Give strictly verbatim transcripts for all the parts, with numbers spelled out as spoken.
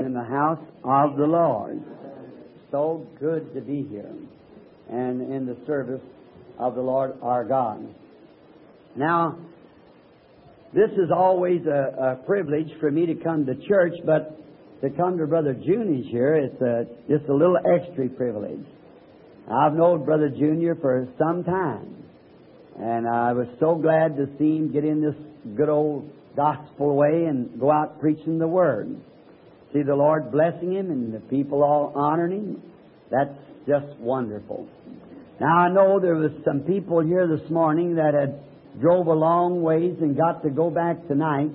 in the house of the Lord. So good to be here and in the service of the Lord our God. Now, this is always a, a privilege for me to come to church, but to come to Brother Junior's here, it's a, just a little extra privilege. I've known Brother Junior for some time, and I was so glad to see him get in this good old gospel way and go out preaching the Word. See the Lord blessing him and the people all honoring him. That's just wonderful. Now, I know there was some people here this morning that had drove a long ways and got to go back tonight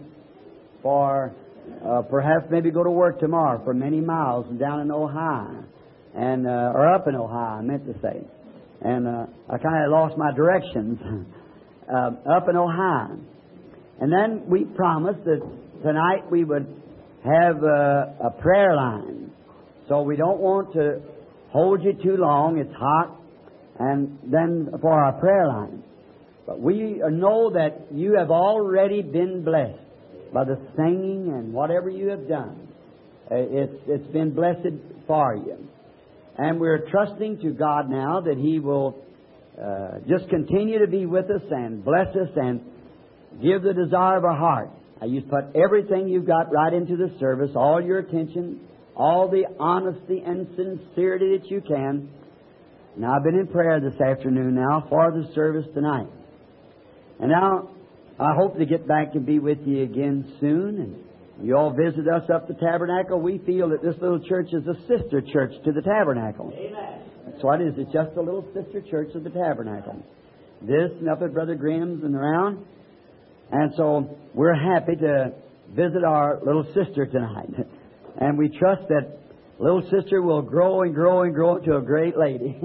for uh, perhaps maybe go to work tomorrow for many miles down in Ohio and uh, or up in Ohio, I meant to say. And uh, I kind of lost my directions uh, up in Ohio. And then we promised that tonight we would have a, a prayer line. So we don't want to hold you too long. It's hot. And then for our prayer line. But we know that you have already been blessed by the singing and whatever you have done. It's, it's been blessed for you. And we're trusting to God now that He will uh, just continue to be with us and bless us and give the desire of our heart. Now, you put everything you've got right into the service, all your attention, all the honesty and sincerity that you can. Now, I've been in prayer this afternoon now for the service tonight. And now, I hope to get back and be with you again soon. And you all visit us up the Tabernacle. We feel that this little church is a sister church to the Tabernacle. Amen. That's what it is. It's just a little sister church of the Tabernacle. This and up at Brother Graham's and around. And so, we're happy to visit our little sister tonight. And we trust that little sister will grow and grow and grow into a great lady.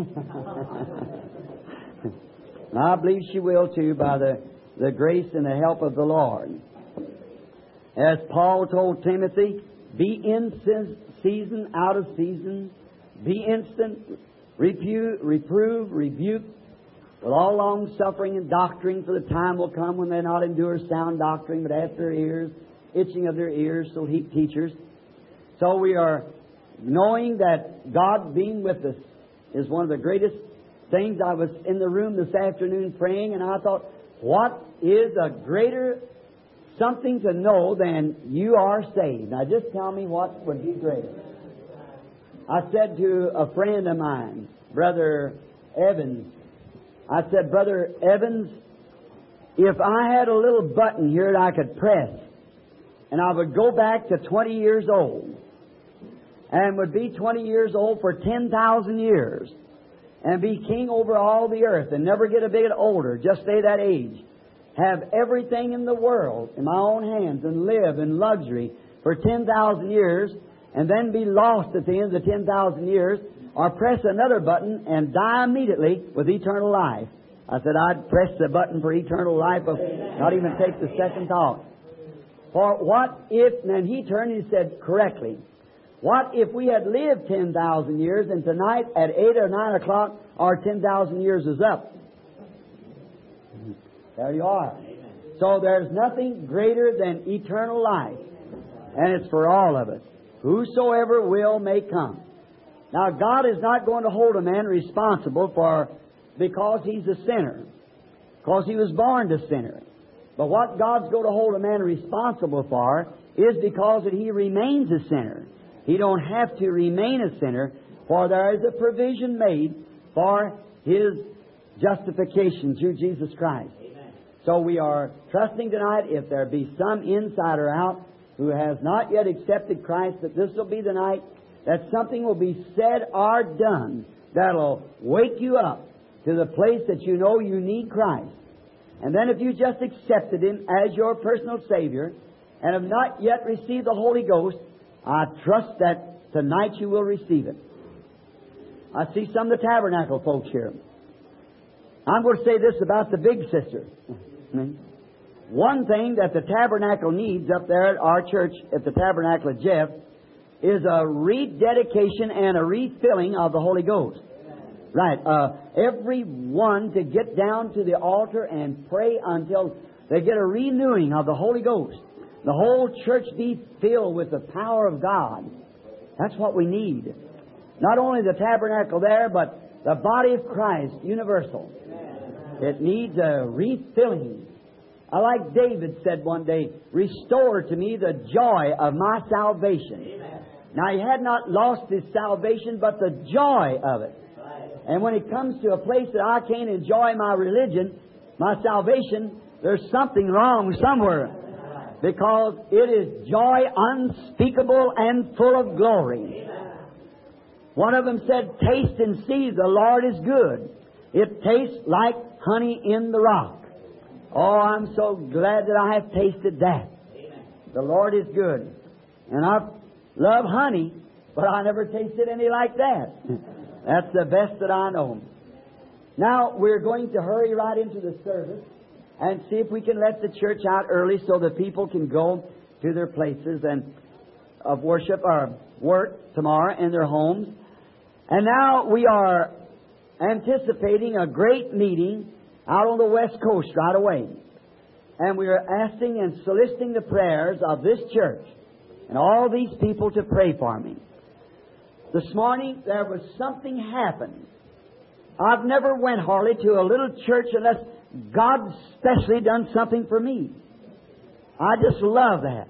And I believe she will too by the, the grace and the help of the Lord. As Paul told Timothy, be in season, out of season, be instant, repu- reprove, rebuke, with all long suffering and doctrine, for the time will come when they not endure sound doctrine, but after their ears, itching of their ears, so heap teachers. So we are knowing that God being with us is one of the greatest things. I was in the room this afternoon praying, and I thought, what is a greater something to know than you are saved? Now, just tell me what would be greater. I said to a friend of mine, Brother Evans, I said, Brother Evans, if I had a little button here that I could press, and I would go back to twenty years old, and would be twenty years old for ten thousand years, and be king over all the earth, and never get a bit older, just stay that age, have everything in the world in my own hands, and live in luxury for ten thousand years, and then be lost at the end of the ten thousand years, or press another button and die immediately with eternal life. I said, I'd press the button for eternal life, but not even take the second thought. For what if, and he turned and he said correctly, what if we had lived ten thousand years and tonight at eight or nine o'clock our ten thousand years is up? There you are. So there's nothing greater than eternal life. And it's for all of us. Whosoever will may come. Now, God is not going to hold a man responsible for because he's a sinner, because he was born a sinner. But what God's going to hold a man responsible for is because that he remains a sinner. He don't have to remain a sinner, for there is a provision made for his justification through Jesus Christ. Amen. So we are trusting tonight, if there be some inside or out who has not yet accepted Christ, that this will be the night that something will be said or done that'll wake you up to the place that you know you need Christ. And then if you just accepted Him as your personal Savior and have not yet received the Holy Ghost, I trust that tonight you will receive it. I see some of the Tabernacle folks here. I'm going to say this about the big sister. One thing that the Tabernacle needs up there at our church at the Tabernacle of Jeff is a rededication and a refilling of the Holy Ghost. Right. Uh, everyone to get down to the altar and pray until they get a renewing of the Holy Ghost. The whole church be filled with the power of God. That's what we need. Not only the tabernacle there, but the body of Christ, universal. It needs a refilling. I like David said one day, restore to me the joy of my salvation. Now, he had not lost his salvation, but the joy of it. And when it comes to a place that I can't enjoy my religion, my salvation, there's something wrong somewhere. Because it is joy unspeakable and full of glory. One of them said, taste and see the Lord is good. It tastes like honey in the rock. Oh, I'm so glad that I have tasted that. The Lord is good. And I love honey, but I never tasted any like that. That's the best that I know. Now, we're going to hurry right into the service and see if we can let the church out early so that people can go to their places and of worship or work tomorrow in their homes. And now we are anticipating a great meeting out on the West Coast right away. And we are asking and soliciting the prayers of this church and all these people to pray for me. This morning there was something happened. I've never went hardly to a little church unless God specially done something for me. I just love that.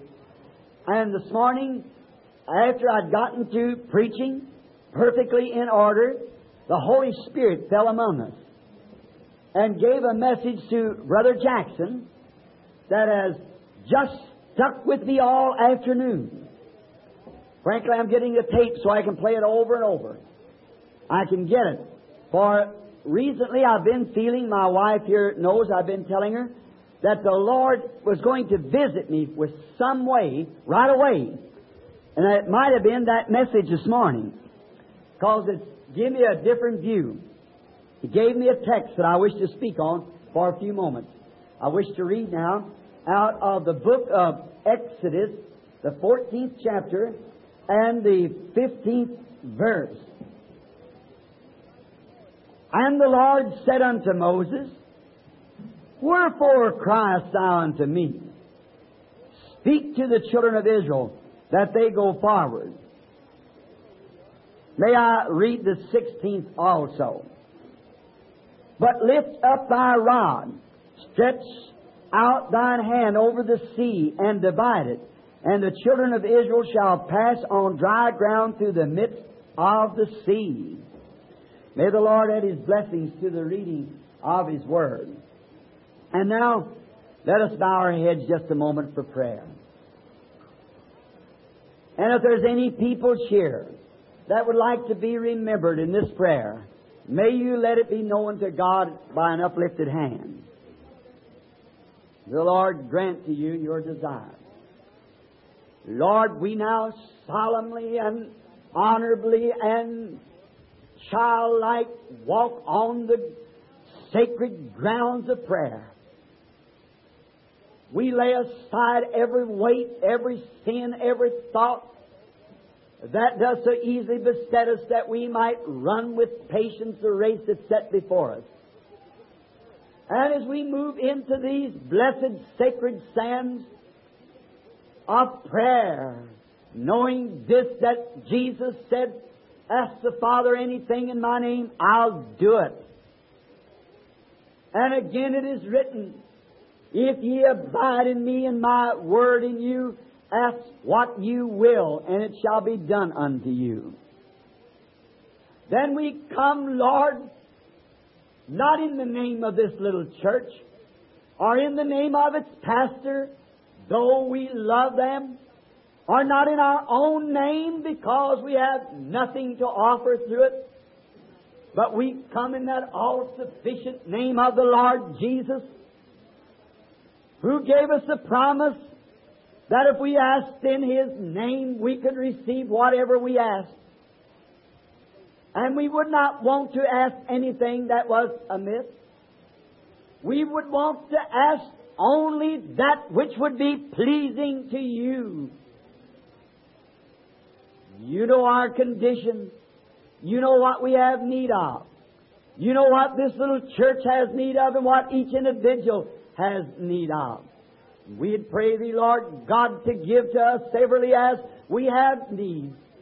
And this morning, after I'd gotten to preaching perfectly in order, the Holy Spirit fell among us and gave a message to Brother Jackson that has just stuck with me all afternoon. Frankly, I'm getting the tape so I can play it over and over. I can get it. For recently I've been feeling, my wife here knows, I've been telling her, that the Lord was going to visit me with some way, right away. And it might have been that message this morning, because it's given me a different view. He gave me a text that I wish to speak on for a few moments. I wish to read now out of the book of Exodus, the fourteenth chapter and the fifteenth verse. And the Lord said unto Moses, wherefore criest thou unto me? Speak to the children of Israel that they go forward. May I read the sixteenth also? But lift up thy rod, stretch out thine hand over the sea, and divide it, and the children of Israel shall pass on dry ground through the midst of the sea. May the Lord add His blessings to the reading of His Word. And now, let us bow our heads just a moment for prayer. And if there's any people here that would like to be remembered in this prayer, may you let it be known to God by an uplifted hand. The Lord grant to you your desire. Lord, we now solemnly and honorably and childlike walk on the sacred grounds of prayer. We lay aside every weight, every sin, every thought that does so easily beset us, that we might run with patience the race that's set before us. And as we move into these blessed sacred sands of prayer, knowing this, that Jesus said, ask the Father anything in my name, I'll do it. And again it is written, if ye abide in me and my word in you, ask what you will, and it shall be done unto you. Then we come, Lord, not in the name of this little church, or in the name of its pastor, though we love them, or not in our own name because we have nothing to offer through it, but we come in that all-sufficient name of the Lord Jesus, who gave us the promise that if we asked in His name, we could receive whatever we asked. And we would not want to ask anything that was amiss. We would want to ask only that which would be pleasing to you. You know our condition. You know what we have need of. You know what this little church has need of and what each individual has need of. We'd pray Thee, Lord God, to give to us severally as we have need.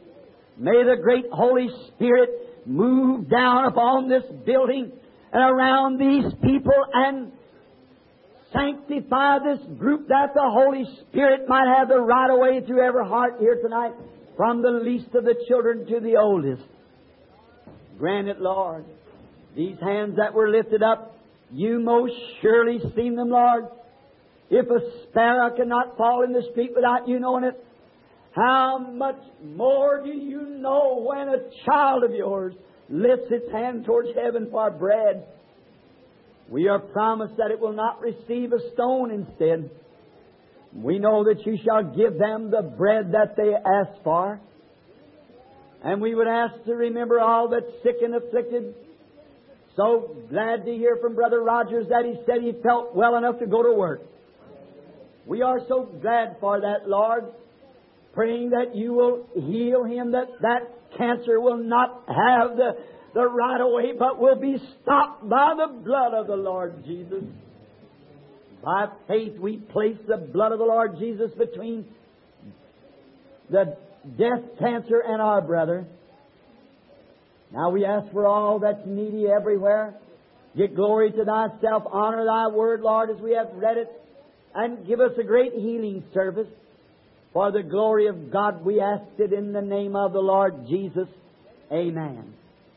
May the great Holy Spirit move down upon this building and around these people and sanctify this group, that the Holy Spirit might have the right of way through every heart here tonight, from the least of the children to the oldest. Grant it, Lord. These hands that were lifted up, You most surely seen them, Lord. If a sparrow cannot fall in the street without You knowing it, how much more do You know when a child of Yours lifts its hand towards heaven for bread? We are promised that it will not receive a stone instead. We know that You shall give them the bread that they ask for. And we would ask to remember all that's sick and afflicted. So glad to hear from Brother Rogers that he said he felt well enough to go to work. We are so glad for that, Lord, praying that You will heal him, that that cancer will not have the, the right of way, but will be stopped by the blood of the Lord Jesus. By faith we place the blood of the Lord Jesus between the death cancer and our brother. Now we ask for all that's needy everywhere. Get glory to Thyself. Honor Thy word, Lord, as we have read it. And give us a great healing service. For the glory of God, we ask it in the name of the Lord Jesus. Amen.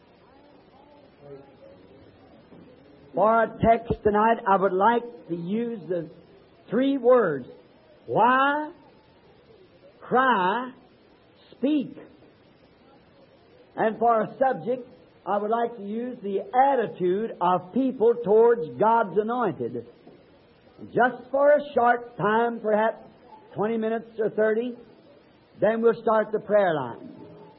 For our text tonight, I would like to use the three words: why, cry, speak. And for our subject, I would like to use the attitude of people towards God's anointed. Just for a short time, perhaps twenty minutes or thirty, then we'll start the prayer line.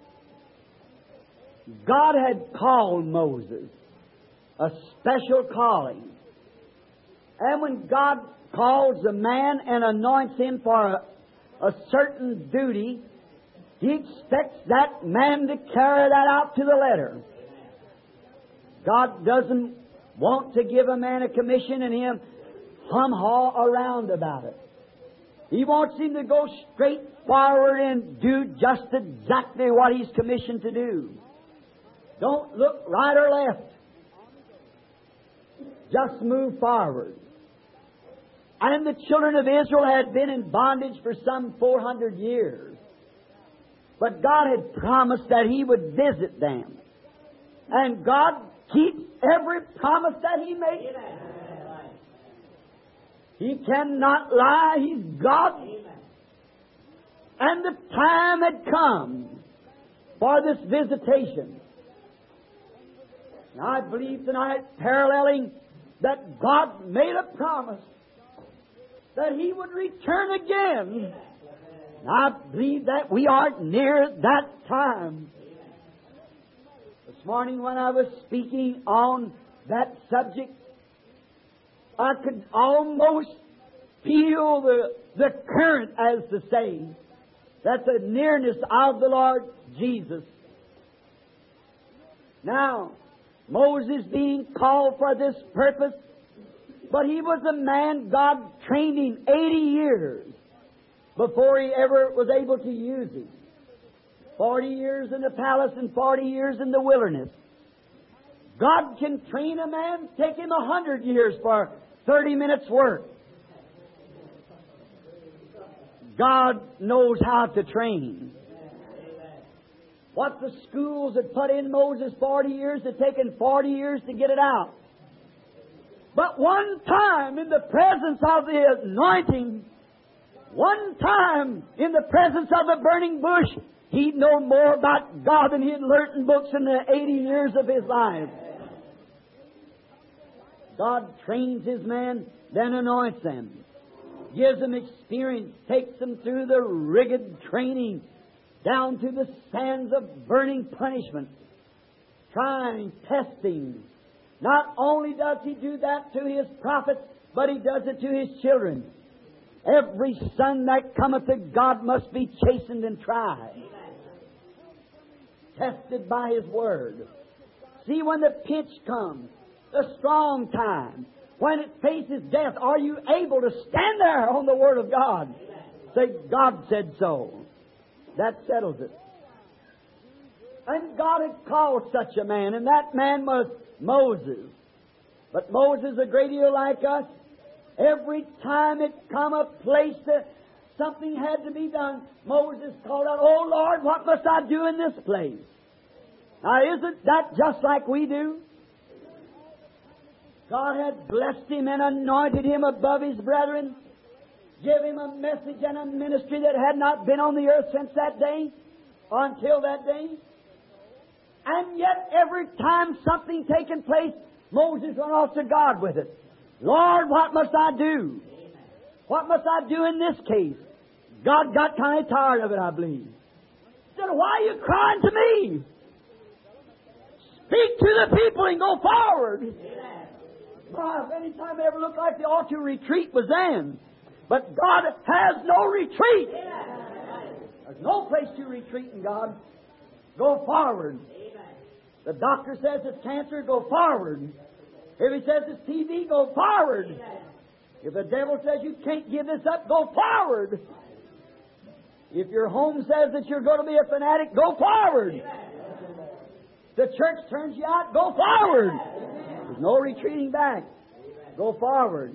God had called Moses, a special calling. And when God calls a man and anoints him for a, a certain duty, He expects that man to carry that out to the letter. God doesn't want to give a man a commission and him hum-haw around about it. He wants him to go straight forward and do just exactly what he's commissioned to do. Don't look right or left. Just move forward. And the children of Israel had been in bondage for some four hundred years. But God had promised that He would visit them. And God keeps every promise that He made. He cannot lie. He's God. And the time had come for this visitation. And I believe tonight, paralleling, that God made a promise that He would return again. And I believe that we are near that time. This morning when I was speaking on that subject, I could almost feel the, the current, as to say, that the nearness of the Lord Jesus. Now, Moses being called for this purpose, but he was a man God trained him eighty years before he ever was able to use him. Forty years in the palace and forty years in the wilderness. God can train a man, take him a hundred years for thirty minutes work. God knows how to train. What the schools had put in Moses forty years had taken forty years to get it out. But one time in the presence of the anointing, one time in the presence of the burning bush, he'd know more about God than he had learnt in books in the eighty years of his life. God trains His man, then anoints them, gives them experience, takes them through the rigid training, down to the sands of burning punishment, trying, testing. Not only does He do that to His prophets, but He does it to His children. Every son that cometh to God must be chastened and tried, tested by His Word. See, when the pinch comes, the strong time, when it faces death, are you able to stand there on the Word of God? Say, God said so. That settles it. And God had called such a man, and that man was Moses. But Moses, a great deal like us, every time it come a place that something had to be done, Moses called out, "Oh Lord, what must I do in this place?" Now, isn't that just like we do? God had blessed him and anointed him above his brethren, give him a message and a ministry that had not been on the earth since that day, or until that day. And yet, every time something taken place, Moses went off to God with it. "Lord, what must I do? What must I do in this case?" God got kind of tired of it, I believe. He said, "Why are you crying to me? Speak to the people and go forward." Boy, if any time it ever looked like the ought to retreat was then. But God has no retreat. There's no place to retreat in God. Go forward. The doctor says it's cancer, go forward. If he says it's T B, go forward. If the devil says you can't give this up, go forward. If your home says that you're going to be a fanatic, go forward. The church turns you out, go forward. There's no retreating back. Go forward.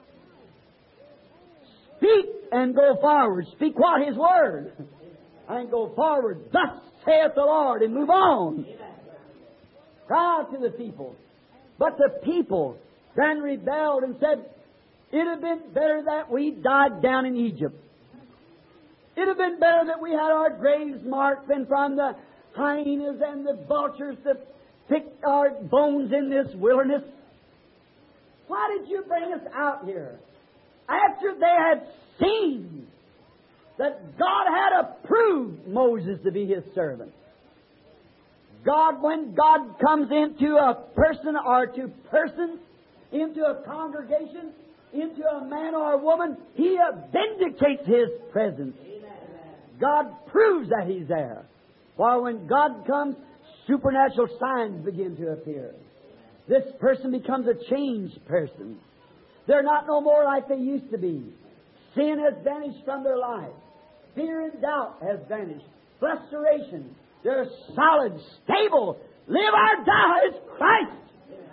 Speak and go forward. Speak what? His Word. And go forward. Thus saith the Lord, and move on. Cry out to the people. But the people then rebelled and said, "It'd have been better that we died down in Egypt. It'd have been better that we had our graves marked than from the hyenas and the vultures that picked our bones in this wilderness. Why did you bring us out here?" After they had seen that God had approved Moses to be His servant. God, when God comes into a person or to persons, into a congregation, into a man or a woman, He vindicates His presence. God proves that He's there. For when God comes, supernatural signs begin to appear. This person becomes a changed person. They're not no more like they used to be. Sin has vanished from their life. Fear and doubt has vanished. Frustration. They're solid, stable. Live or die is Christ.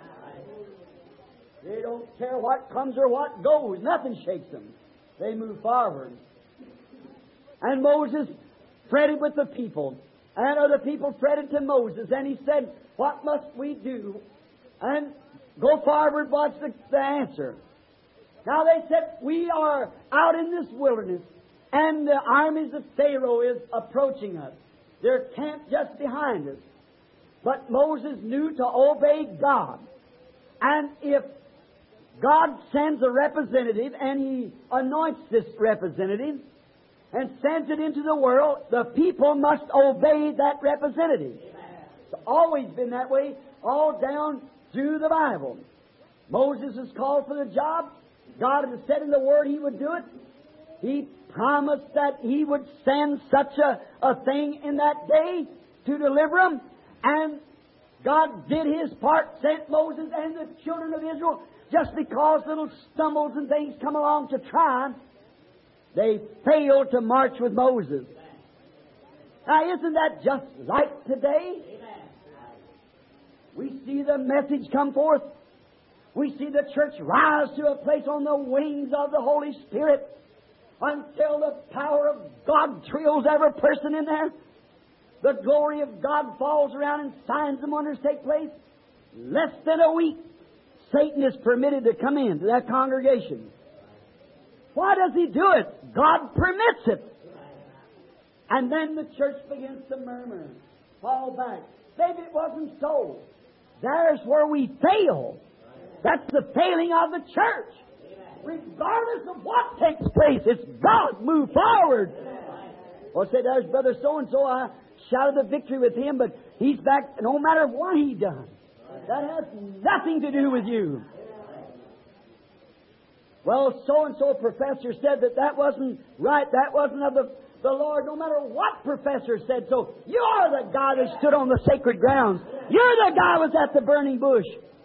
They don't care what comes or what goes. Nothing shakes them. They move forward. And Moses fretted with the people. And other people fretted to Moses. And he said, "What must we do?" And go forward, what's the, the answer? Now they said, "We are out in this wilderness, and the armies of Pharaoh is approaching us. They're camped just behind us." But Moses knew to obey God. And if God sends a representative, and He anoints this representative, and sends it into the world, the people must obey that representative. It's always been that way, all down through the Bible. Moses was called for the job. God had said in the Word He would do it. He promised that He would send such a, a thing in that day to deliver them. And God did His part, sent Moses and the children of Israel. Just because little stumbles and things come along to try, they failed to march with Moses. Now, isn't that just like today? We see the message come forth. We see the church rise to a place on the wings of the Holy Spirit until the power of God thrills every person in there. The glory of God falls around and signs and wonders take place. Less than a week, Satan is permitted to come into that congregation. Why does he do it? God permits it. And then the church begins to murmur, fall back. Maybe it wasn't so. There's where we fail. That's the failing of the church. Regardless of what takes place, it's God. Move forward. Or say, "There's brother so-and-so, I shouted the victory with him, but he's back no matter what he done." That has nothing to do with you. Well, so-and-so professor said that that wasn't right. That wasn't of the, the Lord. No matter what professor said so, you're the guy that stood on the sacred grounds. You're the guy who was at the burning bush.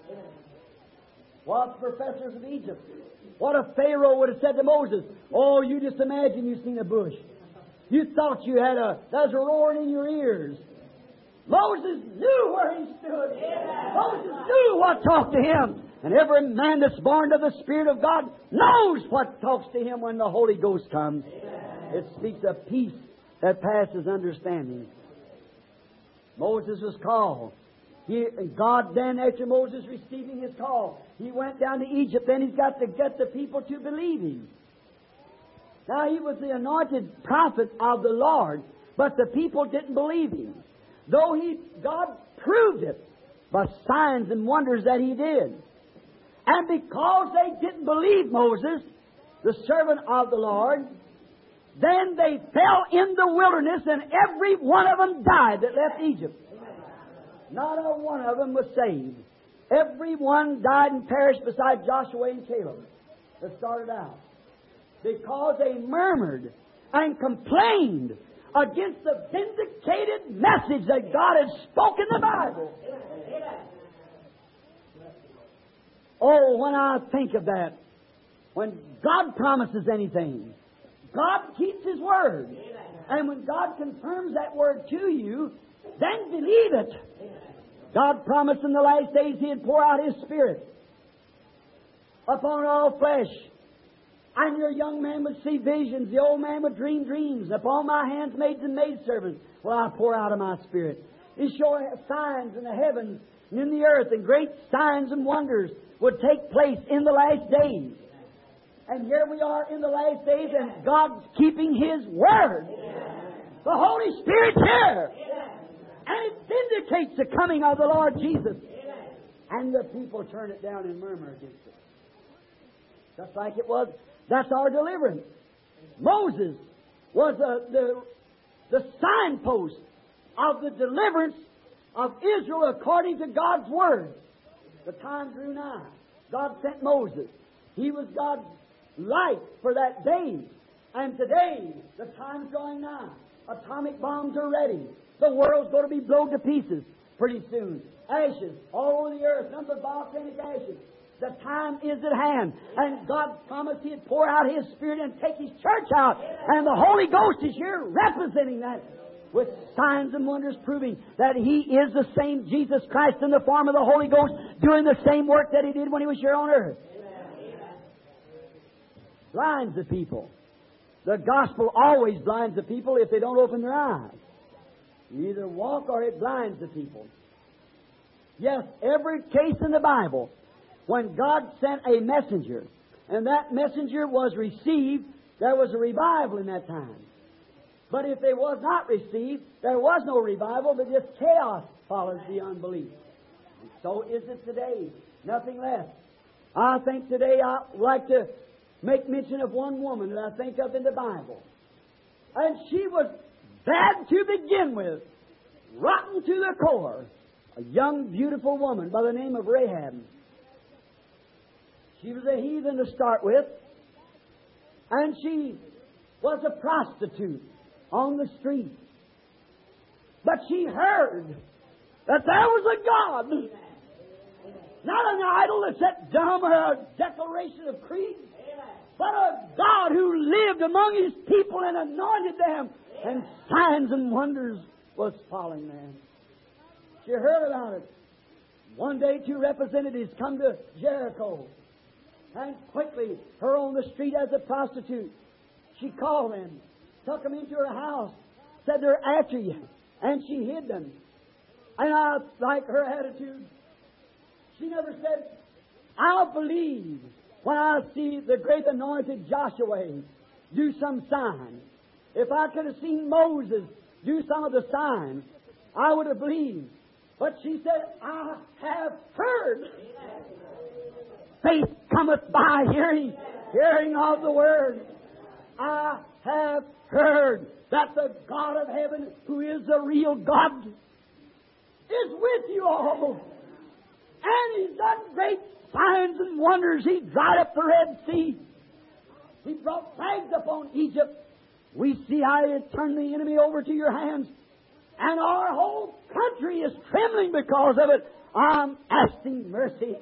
What professors of Egypt? What if Pharaoh would have said to Moses, "Oh, you just imagine you've seen a bush. You thought you had a, that was roaring in your ears. Moses knew where he stood. Moses knew what talked to him. And every man that's born of the Spirit of God knows what talks to him when the Holy Ghost comes. It speaks of peace that passes understanding. Moses was called. He, God then, after Moses receiving his call, he went down to Egypt. Then he's got to get the people to believe him. Now, he was the anointed prophet of the Lord, but the people didn't believe him. Though he, God proved it by signs and wonders that he did. And because they didn't believe Moses, the servant of the Lord, then they fell in the wilderness, and every one of them died that left Egypt. Not a one of them was saved. Every one died and perished beside Joshua and Caleb that started out. Because they murmured and complained against the vindicated message that God had spoken in the Bible. Oh, when I think of that, when God promises anything, God keeps His word. And when God confirms that word to you, then believe it. God promised in the last days He'd pour out His Spirit upon all flesh. And your young man would see visions, the old man would dream dreams. Upon my handmaids and maidservants will I pour out of my Spirit. He showed signs in the heavens and in the earth, and great signs and wonders would take place in the last days. And here we are in the last days, and God's keeping His word. The Holy Spirit's here. And it vindicates the coming of the Lord Jesus. And the people turn it down and murmur against it. Just like it was. That's our deliverance. Moses was the, the, the signpost of the deliverance of Israel according to God's word. The time drew nigh. God sent Moses. He was God's light for that day. And today, the time's drawing nigh. Atomic bombs are ready. The world's going to be blown to pieces pretty soon. Ashes all over the earth, number of volcanic ashes. The time is at hand. And God promised He'd pour out His Spirit and take His church out. And the Holy Ghost is here representing that, with signs and wonders proving that He is the same Jesus Christ in the form of the Holy Ghost, doing the same work that He did when He was here on earth. Blinds the people. The gospel always blinds the people if they don't open their eyes. You either walk or it blinds the people. Yes, every case in the Bible, when God sent a messenger, and that messenger was received, there was a revival in that time. But if they was not received, there was no revival, but just chaos follows the unbelief. And so is it today. Nothing less. I think today I'd like to make mention of one woman that I think of in the Bible. And she was bad to begin with, rotten to the core. A young, beautiful woman by the name of Rahab. She was a heathen to start with, and she was a prostitute on the street. But she heard that there was a God, not an idol that sat dumb or a declaration of creed, but a God who lived among His people and anointed them, and signs and wonders was following them. She heard about it. One day, two representatives come to Jericho. And quickly, her on the street as a prostitute, she called them, took them into her house, said they're after you, and she hid them. And I like her attitude. She never said, I'll believe when I see the great anointed Joshua do some sign. If I could have seen Moses do some of the signs, I would have believed. But she said, I have heard. Faith cometh by hearing, hearing of the Word. I have heard that the God of heaven, who is the real God, is with you all. And He's done great signs and wonders. He dried up the Red Sea. He brought plagues upon Egypt. We see how He had turned the enemy over to your hands. And our whole country is trembling because of it. I'm asking mercy.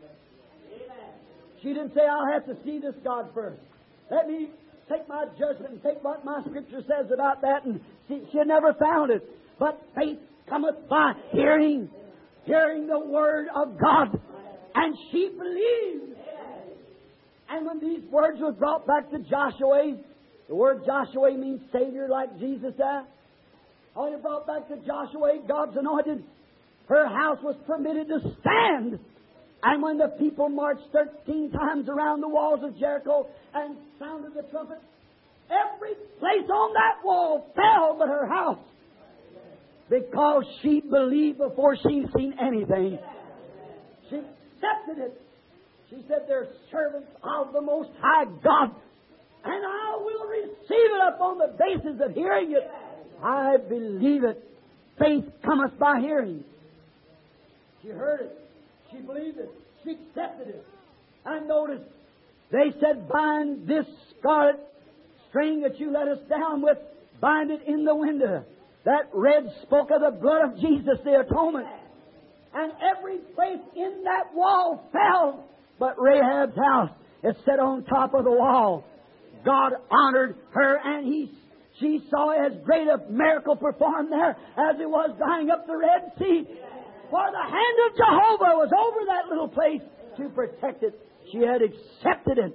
She didn't say, I'll have to see this God first. Let me take my judgment and take what my Scripture says about that. And she, she had never found it. But faith cometh by hearing, hearing the Word of God. And she believed. And when these words were brought back to Joshua, the word Joshua means Savior, like Jesus said. When it brought back to Joshua, God's anointed, her house was permitted to stand. And when the people marched thirteen times around the walls of Jericho and sounded the trumpet, every place on that wall fell but her house. Because she believed before she'd seen anything. She accepted it. She said, they're servants of the Most High God, and I will receive it upon the basis of hearing it. I believe it. Faith cometh by hearing. She heard it. She believed it. She accepted it. And notice, they said, bind this scarlet string that you let us down with, bind it in the window. That red spoke of the blood of Jesus, the atonement. And every place in that wall fell, but Rahab's house is set on top of the wall. God honored her, and he, she saw as great a miracle performed there as it was drying up the Red Sea. For the hand of Jehovah was over that little place to protect it. She had accepted it.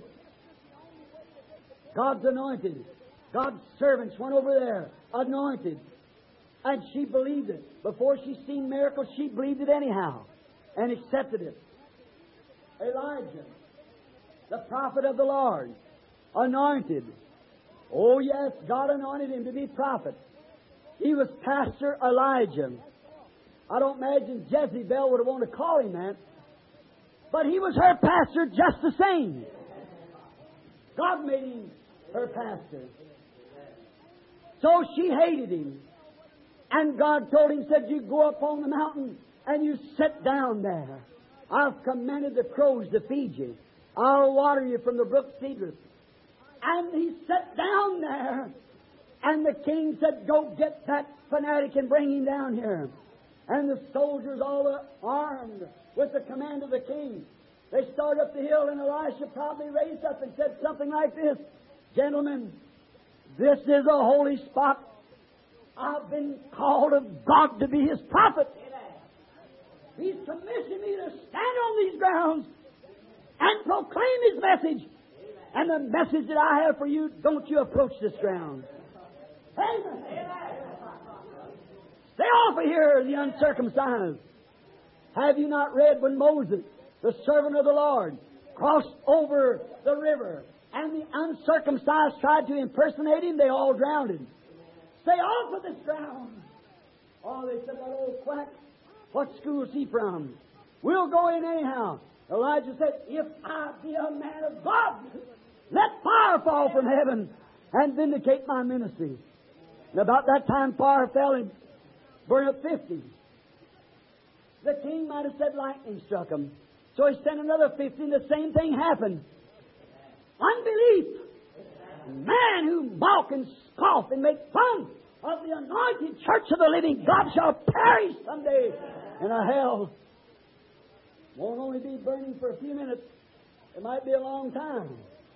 God's anointed. God's servants went over there, anointed. And she believed it. Before she seen miracles, she believed it anyhow and accepted it. Elijah, the prophet of the Lord, anointed. Oh yes, God anointed him to be prophet. He was Pastor Elijah. I don't imagine Jezebel would have wanted to call him that. But he was her pastor just the same. God made him her pastor. So she hated him. And God told him, said, you go up on the mountain and you sit down there. I've commanded the crows to feed you. I'll water you from the brook Cedrus. And he sat down there. And the king said, go get that fanatic and bring him down here. And the soldiers all armed with the command of the king. They started up the hill, and Elisha probably raised up and said something like this. Gentlemen, this is a holy spot. I've been called of God to be His prophet. He's commissioned me to stand on these grounds and proclaim His message. And the message that I have for you, don't you approach this ground. Amen. Stay off of here, the uncircumcised. Have you not read when Moses, the servant of the Lord, crossed over the river and the uncircumcised tried to impersonate him? They all drowned him. Stay off of this ground. Oh, they said, that old quack, what school is he from? We'll go in anyhow. Elijah said, if I be a man of God, let fire fall from heaven and vindicate my ministry. And about that time, fire fell and burned up fifty. The king might have said lightning struck him. So he sent another fifty, and the same thing happened. Unbelief. Man who mock and scoff and make fun of the anointed church of the living God shall perish someday in a hell. Won't only be burning for a few minutes. It might be a long time.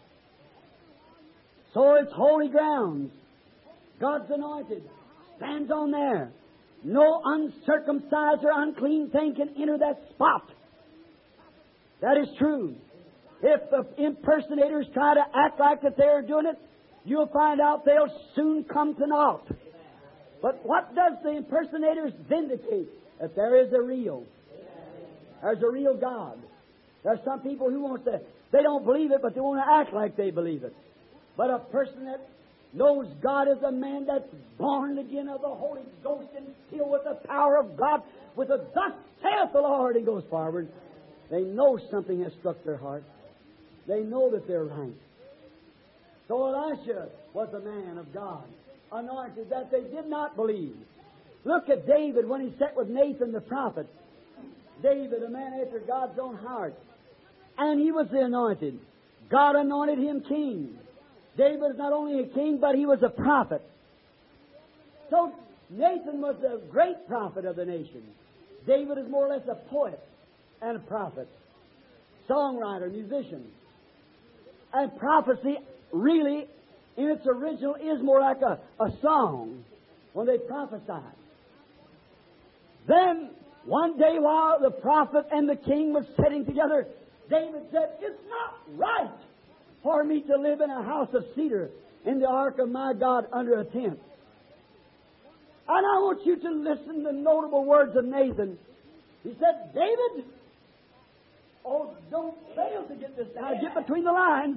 So it's holy grounds. God's anointed stands on there. No uncircumcised or unclean thing can enter that spot. That is true. If the impersonators try to act like that they're doing it, you'll find out they'll soon come to naught. But what does the impersonators vindicate? That there is a real. There's a real God. There's some people who want to, they don't believe it, but they want to act like they believe it. But a person that knows God is a man that's born again of the Holy Ghost and filled with the power of God, with a thus saith the Lord, and goes forward. They know something has struck their heart. They know that they're right. So Elisha was a man of God, anointed, that they did not believe. Look at David when he sat with Nathan the prophet. David, a man after God's own heart. And he was the anointed. God anointed him king. David was not only a king, but he was a prophet. So Nathan was the great prophet of the nation. David is more or less a poet and a prophet, songwriter, musician. And prophecy really, in its original, is more like a, a song when they prophesy. Then, one day while the prophet and the king were sitting together, David said, "It's not right for me to live in a house of cedar, in the ark of my God under a tent." And I want you to listen to the notable words of Nathan. He said, "David, oh, don't fail to get this down. Get between the lines.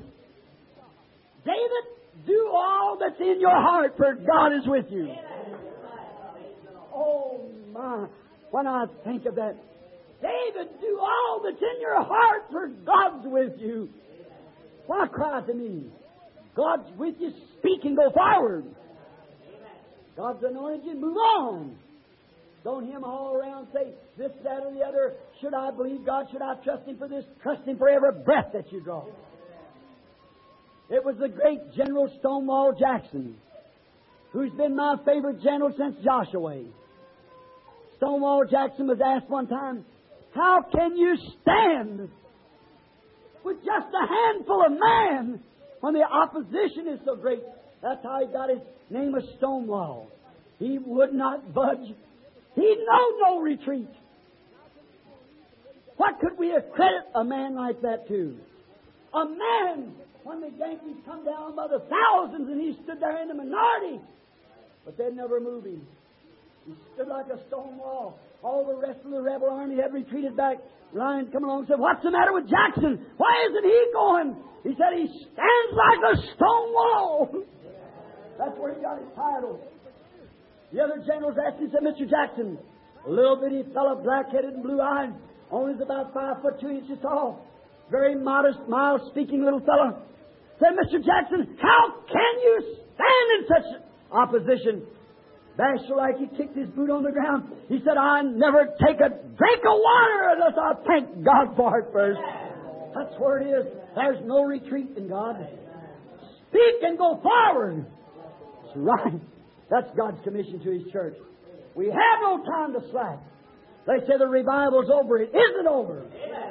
David, do all that's in your heart, for God is with you." Oh, my. When I think of that, David, do all that's in your heart, for God's with you. Why cry to me? God's with you. Speak and go forward. God's anointed you. Move on. Don't him all around say this, that, or the other. Should I believe God? Should I trust Him for this? Trust Him for every breath that you draw. It was the great General Stonewall Jackson, who's been my favorite general since Joshua. Stonewall Jackson was asked one time, "How can you stand with just a handful of men when the opposition is so great?" That's how he got his name of Stonewall. He would not budge. He knew no retreat. What could we accredit a man like that to? A man, when the Yankees come down by the thousands and he stood there in the minority, but they'd never move him. He stood like a stone wall. All the rest of the rebel army had retreated back. Ryan come along and said, "What's the matter with Jackson? Why isn't he going?" He said, "He stands like a stone wall." That's where he got his title. The other generals asked him, said, "Mister Jackson, a little bitty fellow, black-headed and blue-eyed, only about five foot two inches tall, very modest, mild-speaking little fellow," said, "Mister Jackson, how can you stand in such opposition?" Bashful like he kicked his boot on the ground. He said, "I never take a drink of water unless I thank God for it first." That's where it is. There's no retreat in God. Speak and go forward. That's right. That's God's commission to His church. We have no time to slack. They say the revival's over. It isn't over.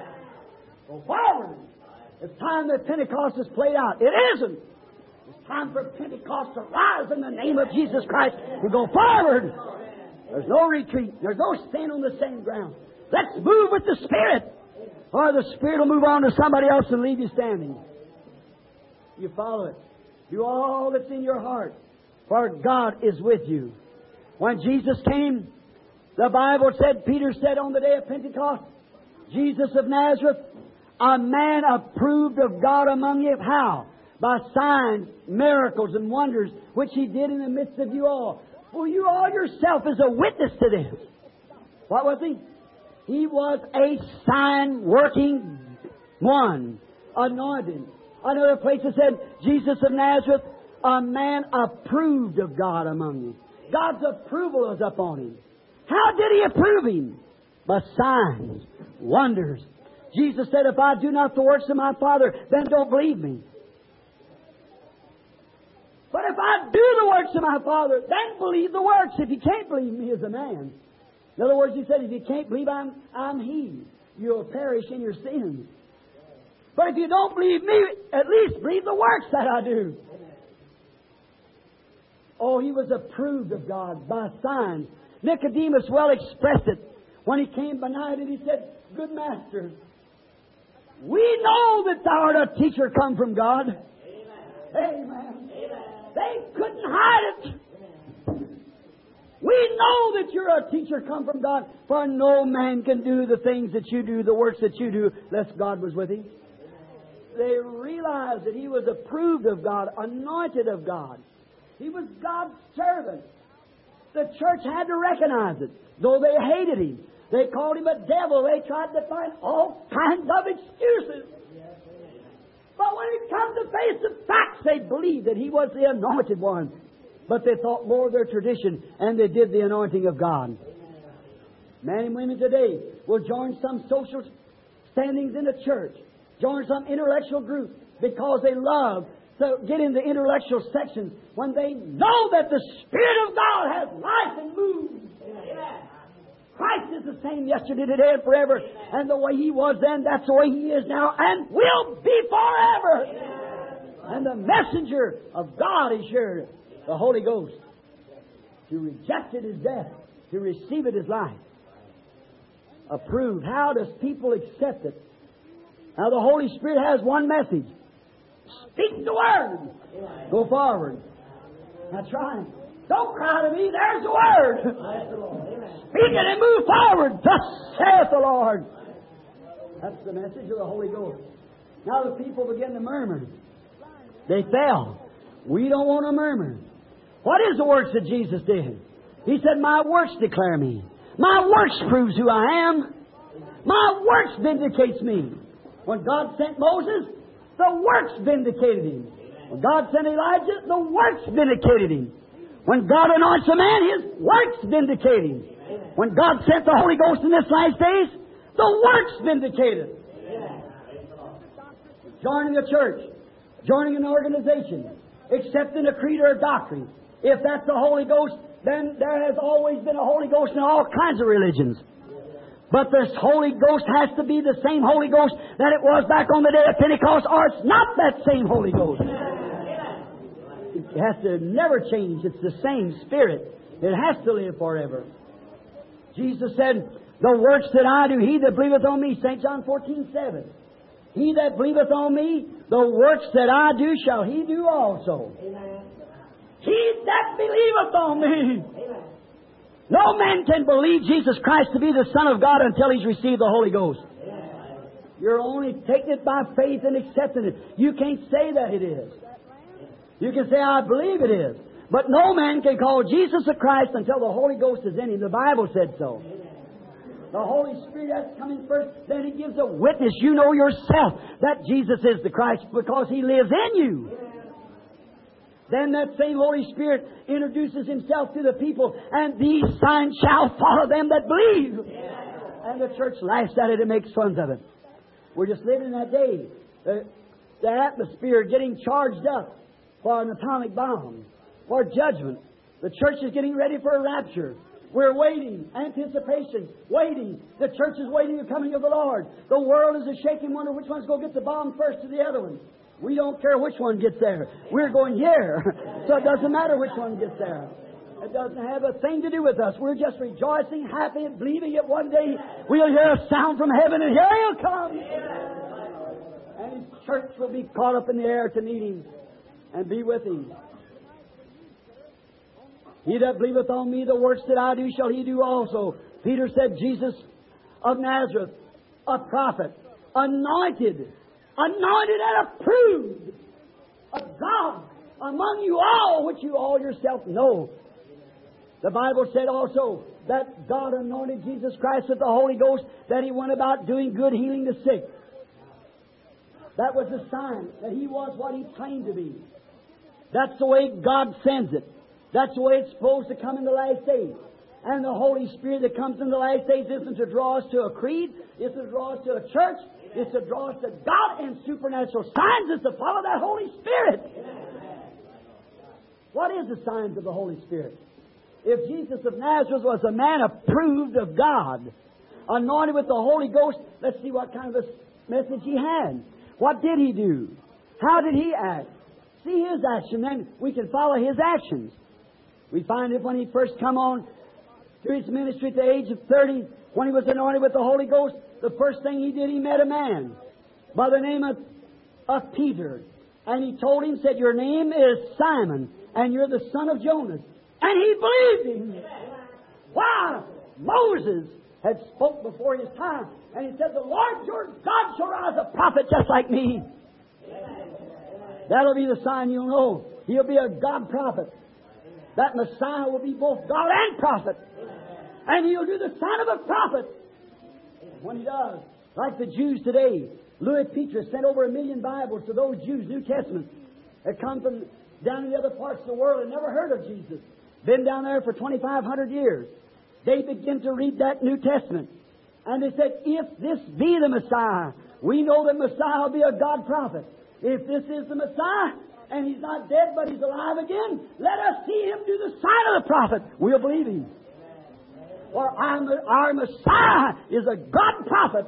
Go forward. It's time that Pentecost is played out. It isn't. It's time for Pentecost to rise in the name of Jesus Christ. We go forward. There's no retreat. There's no stand on the same ground. Let's move with the Spirit, or the Spirit will move on to somebody else and leave you standing. You follow it. Do all that's in your heart, for God is with you. When Jesus came, the Bible said, Peter said on the day of Pentecost, "Jesus of Nazareth, a man approved of God among you." How? By signs, miracles, and wonders, which He did in the midst of you all. For you all yourself is a witness to this. What was He? He was a sign-working one, anointed. Another place it said, Jesus of Nazareth, a man approved of God among you. God's approval was upon Him. How did He approve Him? By signs, wonders. Jesus said, "If I do not the works of my Father, then don't believe me. But if I do the works of my Father, then believe the works." If you can't believe me as a man. In other words, He said, if you can't believe I'm, I'm He, you'll perish in your sins. But if you don't believe me, at least believe the works that I do. Oh, He was approved of God by signs. Nicodemus well expressed it when he came by night and he said, "Good Master, we know that Thou art a teacher come from God." Amen. Amen. They couldn't hide it. "We know that You're a teacher come from God, for no man can do the things that You do, the works that You do, lest God was with Him." They realized that he was approved of God, anointed of God. He was God's servant. The church had to recognize it, though they hated Him. They called Him a devil. They tried to find all kinds of excuses. But when it comes to face the facts, they believed that He was the anointed one. But they thought more of their tradition, and they did the anointing of God. Men and women today will join some social standings in the church, join some intellectual group, because they love to get in the intellectual sections when they know that the Spirit of God has life and moves. Amen. Christ is the same yesterday, today, and forever. And the way He was then, that's the way He is now, and will be forever. Amen. And the messenger of God is here, the Holy Ghost. To reject it is death. To receive it is life. approved. How does people accept it? Now the Holy Spirit has one message. Speak the Word. Go forward. That's right. Don't cry to me. There's the Word. Speak it and move forward. Thus saith the Lord. That's the message of the Holy Ghost. Now the people begin to murmur. They fell. We don't want to murmur. What is the works that Jesus did? He said, my works declare me. My works proves who I am. My works vindicates me. When God sent Moses, the works vindicated him. When God sent Elijah, the works vindicated him. When God anoints a man, His works vindicate him. When God sent the Holy Ghost in this last days, the works vindicated. Joining a church, joining an organization, accepting a creed or a doctrine. If that's the Holy Ghost, then there has always been a Holy Ghost in all kinds of religions. But this Holy Ghost has to be the same Holy Ghost that it was back on the day of Pentecost, or it's not that same Holy Ghost. It has to never change. It's the same Spirit. It has to live forever. Jesus said, the works that I do, he that believeth on me, Saint John fourteen seven. He that believeth on me, the works that I do shall he do also. Amen. He that believeth on me. Amen. No man can believe Jesus Christ to be the Son of God until he's received the Holy Ghost. Amen. You're only taking it by faith and accepting it. You can't say that it is. You can say, I believe it is. But no man can call Jesus a Christ until the Holy Ghost is in him. The Bible said so. The Holy Spirit has to come in first. Then He gives a witness. You know yourself that Jesus is the Christ because He lives in you. Then that same Holy Spirit introduces Himself to the people. And these signs shall follow them that believe. And the church laughs at it and makes fun of it. We're just living in that day. The, the atmosphere getting charged up for an atomic bomb, for judgment. The church is getting ready for a rapture. We're waiting, anticipation, waiting. The church is waiting the coming of the Lord. The world is a shaking wonder which one's going to get the bomb first to the other one. We don't care which one gets there. We're going here. So it doesn't matter which one gets there. It doesn't have a thing to do with us. We're just rejoicing, happy, and believing that one day we'll hear a sound from heaven and here He'll come. And His church will be caught up in the air to meet Him and be with Him. He that believeth on me, the works that I do shall he do also. Peter said, Jesus of Nazareth, a prophet, anointed, anointed and approved of God among you all, which you all yourself know. The Bible said also that God anointed Jesus Christ with the Holy Ghost, that He went about doing good, healing the sick. That was a sign that He was what He claimed to be. That's the way God sends it. That's the way it's supposed to come in the last days. And the Holy Spirit that comes in the last days isn't to draw us to a creed, it's to draw us to a church, it's to draw us to God and supernatural signs. It's to follow that Holy Spirit. What is the signs of the Holy Spirit? If Jesus of Nazareth was a man approved of God, anointed with the Holy Ghost, let's see what kind of a message He had. What did He do? How did He act? See His action, then we can follow His actions. We find that when He first come on to His ministry at the age of thirty, when He was anointed with the Holy Ghost, the first thing He did, He met a man by the name of, of Peter. And He told him, said, your name is Simon, and you're the son of Jonas. And he believed Him. Why? Moses had spoke before his time, and he said, the Lord your God shall rise a prophet just like me. That'll be the sign you'll know. He'll be a God prophet. That Messiah will be both God and prophet. And He'll do the sign of a prophet. When He does, like the Jews today, Louis Petrus sent over a million Bibles to those Jews, New Testament, that come from down in the other parts of the world and never heard of Jesus. Been down there for twenty-five hundred years. They begin to read that New Testament. And they said, if this be the Messiah, we know that Messiah will be a God prophet. If this is the Messiah, and He's not dead, but He's alive again, let us see Him do the sign of the prophet. We'll believe Him. For our, our Messiah is a God prophet.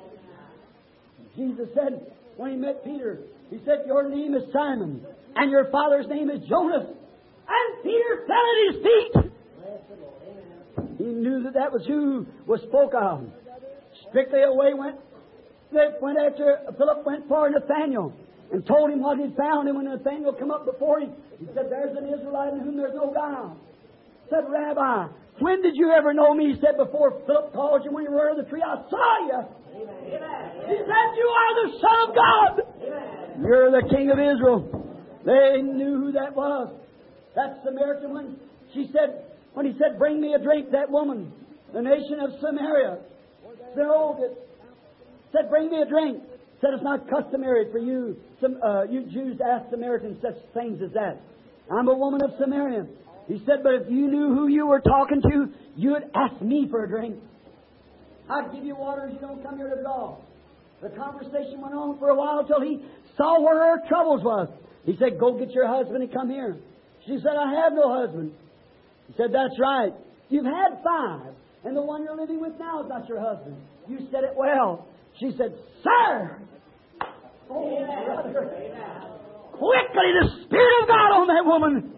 Jesus said, when He met Peter, He said, your name is Simon, and your father's name is Jonas. And Peter fell at His feet. He knew that that was who was spoke of. Strictly away went, they went after, Philip went for Nathanael and told him what he'd found. And when Nathanael come up before him, he said, "There's an Israelite in whom there's no guile." Said, "Rabbi, when did you ever know me?" He said, "Before Philip called you when you were under the tree, I saw you." Amen. He said, "You are the Son of God. Amen. You're the King of Israel." They knew who that was. That Samaritan woman, she said, when he said, "Bring me a drink," that woman, the nation of Samaria, smelled it, said, "Bring me a drink." Said, "It's not customary for you, some, uh, you Jews to ask Samaritans such things as that. I'm a woman of Samaria." He said, "But if you knew who you were talking to, you would ask me for a drink. I'd give you water as you don't come here to draw." The conversation went on for a while till he saw where her troubles was. He said, "Go get your husband and come here." She said, "I have no husband." He said, "That's right. You've had five, and the one you're living with now is not your husband. You said it well." She said, "Sir!" Oh, brother. Quickly the Spirit of God on that woman.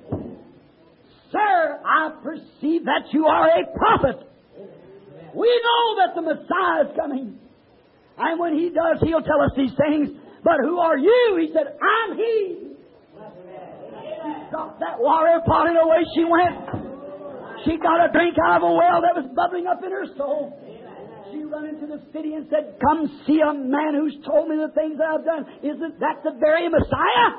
"Sir, I perceive that you are a prophet. We know that the Messiah is coming. And when He does, He'll tell us these things. But who are you?" He said, "I'm He." She dropped that water pot and away she went. She got a drink out of a well that was bubbling up in her soul. She ran into the city and said, "Come see a man who's told me the things that I've done. Isn't that the very Messiah?"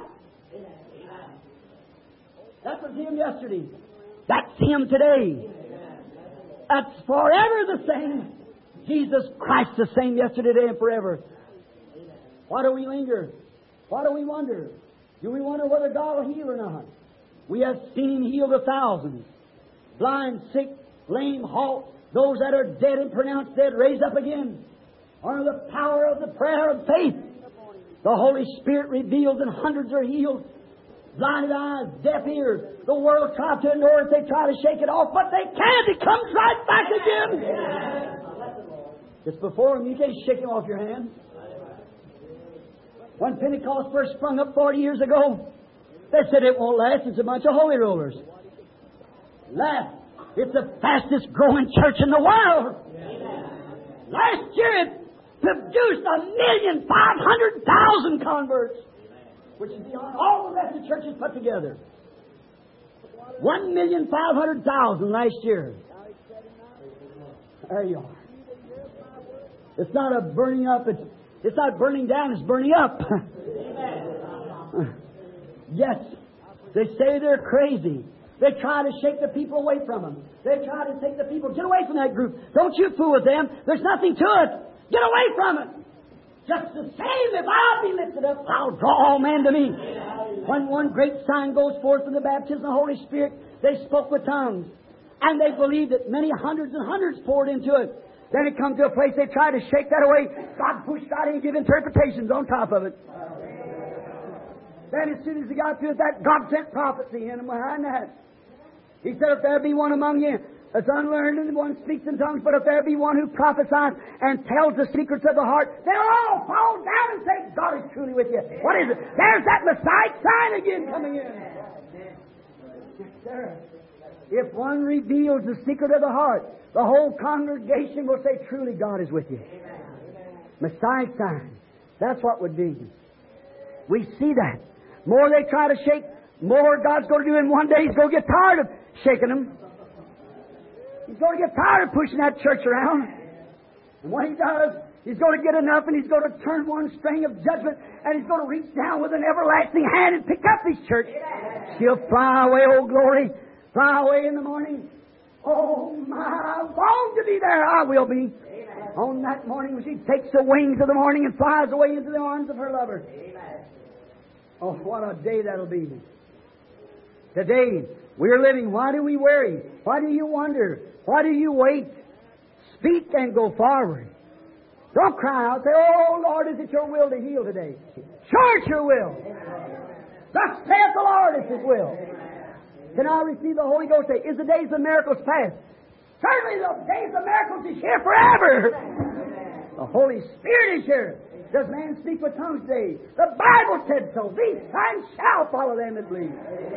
That was Him yesterday. That's Him today. That's forever the same. Jesus Christ the same yesterday, today, and forever. Why do we linger? Why do we wonder? Do we wonder whether God will heal or not? We have seen Him heal the thousands. Blind, sick, lame, halt, those that are dead and pronounced dead, raised up again. Under the power of the prayer of faith, the Holy Spirit reveals and hundreds are healed. Blinded eyes, deaf ears. The world tried to ignore it. They try to shake it off, but they can't. It comes right back again. It's before Him. You can't shake Him off your hand. When Pentecost first sprung up forty years ago, they said it won't last. It's a bunch of holy rollers. Last. It's the fastest growing church in the world. Last year it produced a million five hundred thousand converts, which is beyond all the rest of the churches put together. One million five hundred thousand last year. There you are. It's not a burning up. It's, it's not burning down. It's burning up. Yes. They say they're crazy. They try to shake the people away from them. They try to take the people. Get away from that group. Don't you fool with them. There's nothing to it. Get away from it. Just the same, if I'll be lifted up, I'll draw all men to me. When one great sign goes forth from the baptism of the Holy Spirit, they spoke with tongues. And they believed it. Many hundreds and hundreds poured into it. Then it comes to a place they try to shake that away. God pushed out and gave interpretations on top of it. Then as soon as he got to it, that God sent prophecy in and behind that. He said, "If there be one among you that's unlearned and one speaks in tongues, but if there be one who prophesies and tells the secrets of the heart, they'll all fall down and say, 'God is truly with you.'" What is it? There's that Messiah sign again coming in. Yes, sir. If one reveals the secret of the heart, the whole congregation will say, "Truly God is with you." Messiah sign. That's what would be. We see that. More they try to shake, more God's going to do in one day. He's going to get tired of shaking them. He's going to get tired of pushing that church around. And when He does, He's going to get enough and He's going to turn one string of judgment and He's going to reach down with an everlasting hand and pick up His church. She'll fly away, oh glory, fly away in the morning. Oh my, I long to be there. I will be. Amen. On that morning when she takes the wings of the morning and flies away into the arms of her lover. Amen. Oh, what a day that'll be. Today, we're living. Why do we worry? Why do you wonder? Why do you wait? Speak and go forward. Don't cry out. Say, "Oh, Lord, is it your will to heal today?" Sure, it's your will. Thus saith the Lord, it's His will. Can I receive the Holy Ghost? Say, "Is the days of miracles past?" Certainly the days of miracles is here forever. The Holy Spirit is here. Does man speak with tongues today? The Bible said so. These signs shall follow them that believe.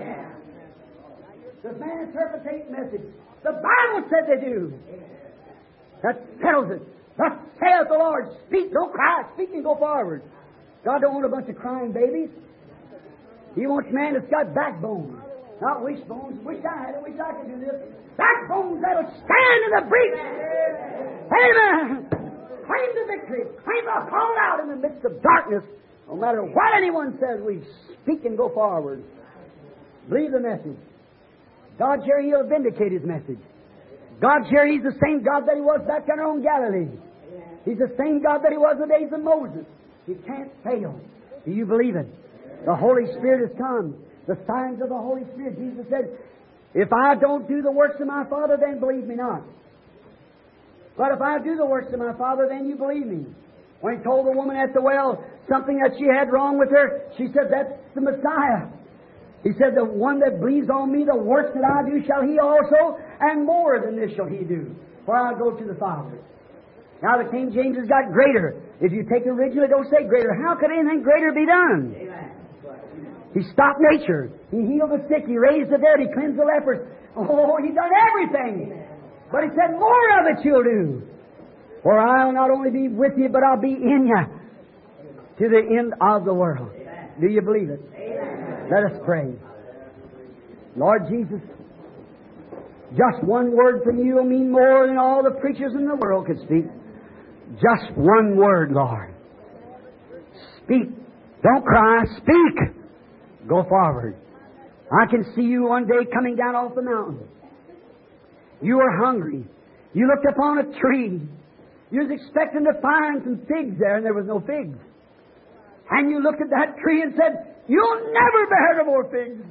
Does man interpret messages? The Bible said they do. That settles it. Thus saith the Lord, speak, don't cry, speak and go forward. God don't want a bunch of crying babies. He wants man that's got backbone, not wishbones. Wish I had it, wish I could do this. Backbones that'll stand in the breach. Amen. Claim the victory. Claim the call out in the midst of darkness. No matter what anyone says, we speak and go forward. Believe the message. God's here, He'll vindicate His message. God's here, He's the same God that He was back there on Galilee. He's the same God that He was in the days of Moses. He can't fail. Do you believe it? The Holy Spirit has come. The signs of the Holy Spirit. Jesus said, if I don't do the works of my Father, then believe me not. But if I do the works of my Father, then you believe me. When He told the woman at the well something that she had wrong with her, she said, that's the Messiah. He said, the one that believes on me, the works that I do shall he also, and more than this shall he do. For I'll go to the Father. Now the King James has got greater. If you take the original, it don't say greater. How could anything greater be done? Amen. He stopped nature. He healed the sick. He raised the dead. He cleansed the lepers. Oh, He done everything. But He said, more of it you'll do. For I'll not only be with you, but I'll be in you to the end of the world. Amen. Do you believe it? Amen. Let us pray. Lord Jesus, just one word from You will mean more than all the preachers in the world could speak. Just one word, Lord. Speak. Don't cry. Speak. Go forward. I can see You one day coming down off the mountain. You were hungry. You looked upon a tree. You was expecting to find some figs there, and there was no figs. And you looked at that tree and said, you'll never bear no more figs.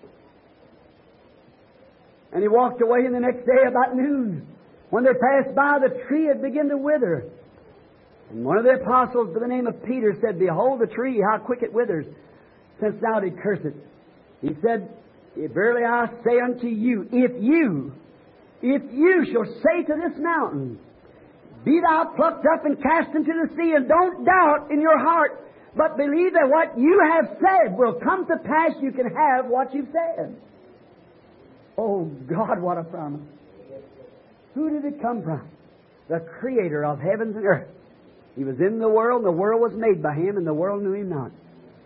And He walked away, and the next day about noon, when they passed by, the tree had begun to wither. And one of the apostles by the name of Peter said, behold the tree, how quick it withers, since thou did curse it. He said, verily I say unto you, if you, if you shall say to this mountain, be thou plucked up and cast into the sea, and don't doubt in your heart, but believe that what you have said will come to pass, you can have what you've said. Oh God, what a promise. Who did it come from? The Creator of heavens and earth. He was in the world, and the world was made by Him, and the world knew Him not.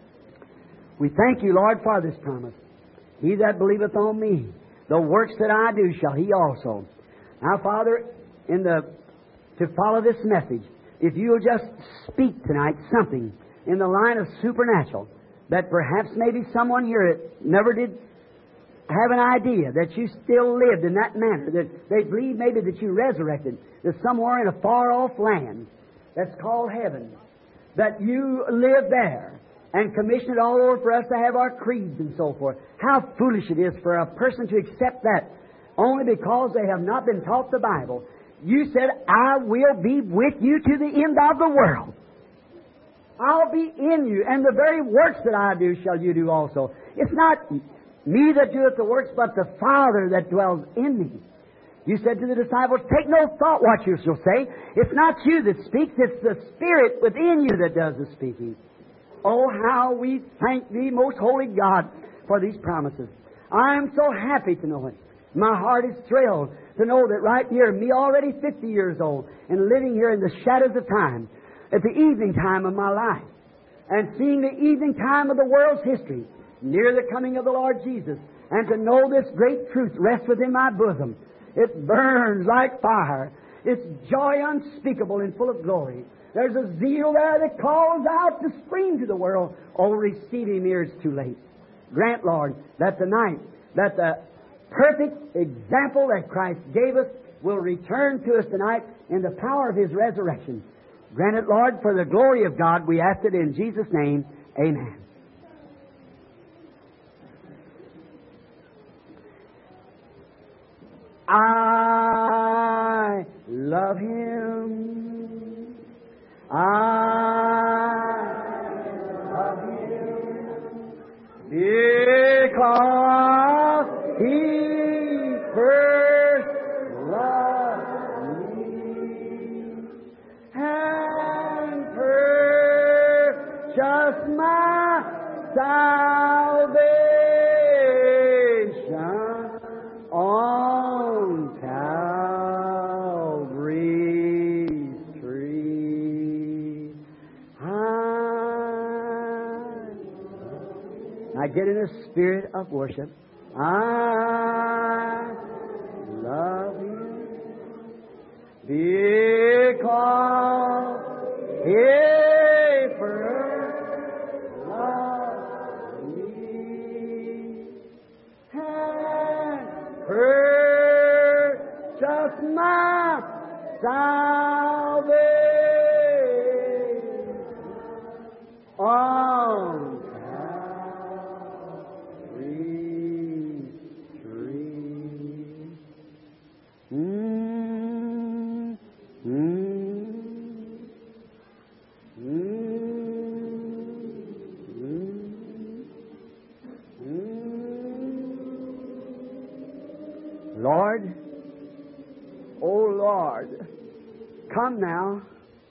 We thank You, Lord, for this promise. He that believeth on Me, the works that I do shall he also. Now, Father, in the to follow this message, if you'll just speak tonight something in the line of supernatural, that perhaps maybe someone here never did have an idea that You still lived in that manner, that they believe maybe that You resurrected, that somewhere in a far-off land that's called heaven, that You live there and commissioned all over for us to have our creeds and so forth. How foolish it is for a person to accept that only because they have not been taught the Bible. You said, I will be with you to the end of the world. I'll be in you, and the very works that I do shall you do also. It's not me that doeth the works, but the Father that dwells in me. You said to the disciples, take no thought what you shall say. It's not you that speaks, it's the Spirit within you that does the speaking. Oh, how we thank Thee, most holy God, for these promises. I am so happy to know it. My heart is thrilled to know that right here, me already fifty years old, and living here in the shadows of time, at the evening time of my life, and seeing the evening time of the world's history, near the coming of the Lord Jesus, and to know this great truth rests within my bosom. It burns like fire. It's joy unspeakable and full of glory. There's a zeal there that calls out to scream to the world, oh, receive Him ere it's too late. Grant, Lord, that tonight, that the perfect example that Christ gave us will return to us tonight in the power of His resurrection. Grant it, Lord, for the glory of God. We ask it in Jesus' name. Amen. I love Him. I love Him because He first loved me and purchased my salvation on Calvary. get in a spirit of worship. I love you because He first loved me and purchased my salvation on Calvary's tree. Mm, mm, mm, mm, mm. Lord, oh Lord, come now.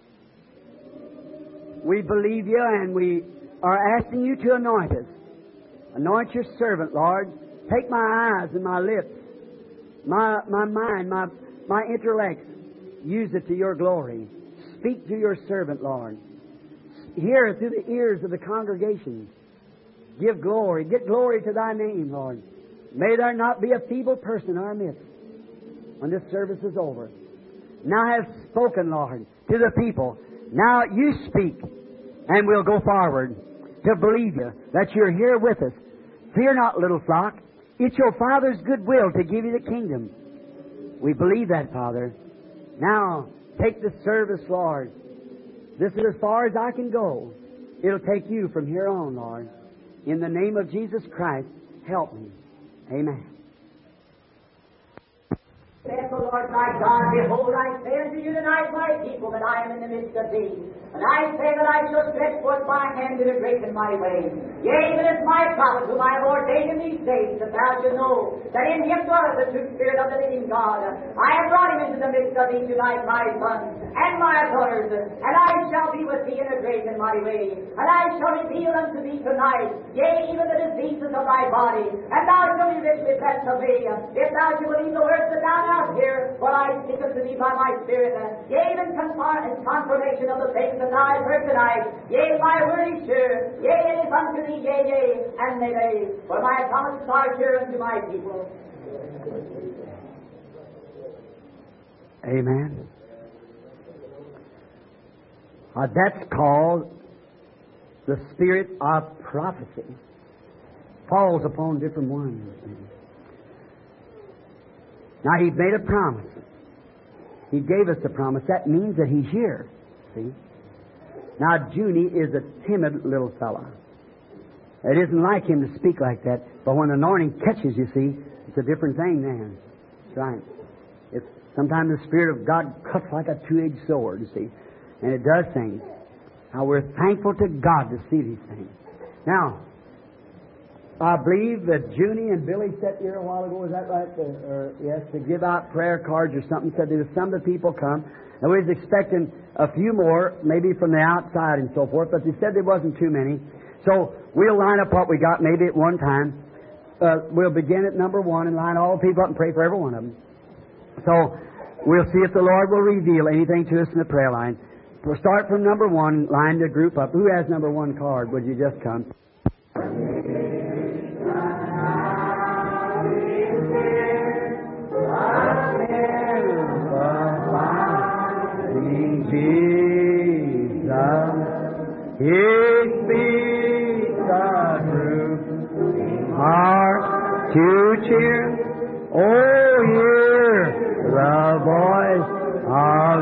We believe you and we are asking you to anoint us. Anoint your servant, Lord. Take my eyes and my lips, my, my mind, my, my intellect. Use it to your glory. Speak to your servant, Lord. Hear it through the ears of the congregation. Give glory. Get glory to thy name, Lord. May there not be a feeble person in our midst when this service is over. Now I have spoken, Lord, to the people. Now you speak, and we'll go forward to believe you, that you're here with us. Fear not, little flock. It's your Father's good will to give you the kingdom. We believe that, Father. Now, take the service, Lord. This is as far as I can go. It'll take you from here on, Lord. In the name of Jesus Christ, help me. Amen. Saith the Lord my God, behold, I say unto you tonight, my people, that I am in the midst of thee. And I say that I shall stretch forth my hand in a great and mighty way. Yea, even as my prophet, whom I have ordained in these days, that thou shalt know that in him dwelleth the true Spirit of the living God. I have brought him into the midst of thee tonight, my sons and my daughters, and I shall be with thee in a great and mighty way. And I shall reveal unto thee tonight, yea, even the diseases of thy body, and thou shalt be richly blessed of me, if thou shalt believe the words that thou hast here, for I speak unto thee by my Spirit, yea, even confirmation of the faith that thou hast heard tonight. Yea, my word is sure, yea, it is unto thee, yea, yea, and nay, nay, for my promises are sure unto my people. Amen. Uh, that's called the spirit of prophecy. Falls upon different ones. Now, He made a promise. He gave us a promise. That means that He's here. See? Now, Junie is a timid little fella. It isn't like him to speak like that, but when the anointing catches, you see, it's a different thing then. That's right. It's sometimes the Spirit of God cuts like a two-edged sword, you see, and it does things. Now, we're thankful to God to see these things. Now, I believe that Junie and Billy sat here a while ago, was that right? Uh, or, yes, to give out prayer cards or something. Said there was some of the people come. And we was expecting a few more, maybe from the outside and so forth, but they said there wasn't too many. So we'll line up what we got maybe at one time. Uh, we'll begin at number one and line all the people up and pray for every one of them. So we'll see if the Lord will reveal anything to us in the prayer line. We'll start from number one, line the group up. Who has number one card? Would you just come? Jesus, His speaks the truth, heart to cheer. Oh, hear the voice of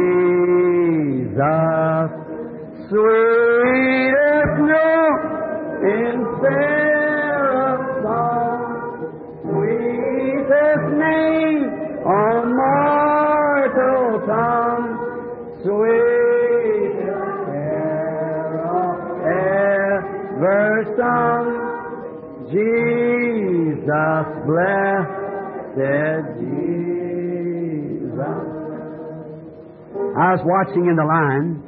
Jesus, sweetest note in seraph's song, sweetest name on mortal tongue, sweetest carol ever sung, Jesus, blessed Jesus. I was watching in the line.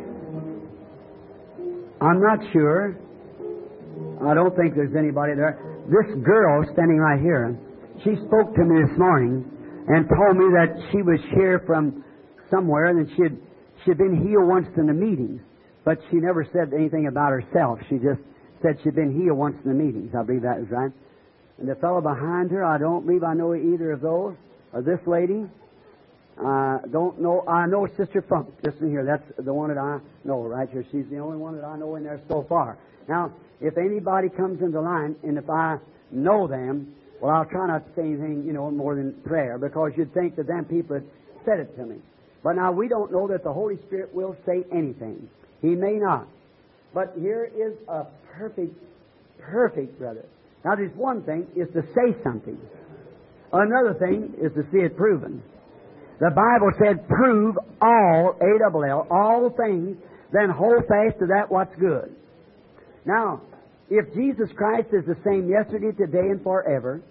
I'm not sure. I don't think there's anybody there. This girl standing right here, she spoke to me this morning and told me that she was here from somewhere and that she had, she had been healed once in the meeting, but she never said anything about herself. She just said she'd been healed once in the meetings. I believe that is right. And the fellow behind her, I don't believe I know either of those. Or this lady, I uh, don't know. I know Sister Funk. Listen here, that's the one that I know right here. She's the only one that I know in there so far. Now, if anybody comes into line, and if I know them, well, I'll try not to say anything, you know, more than prayer, because you'd think that them people had said it to me. But now we don't know that the Holy Spirit will say anything. He may not. But here is a perfect, perfect, brother. Now, there's one thing is to say something. Another thing is to see it proven. The Bible said, prove all, A L L, all things, then hold fast to that what's good. Now, if Jesus Christ is the same yesterday, today, and forever,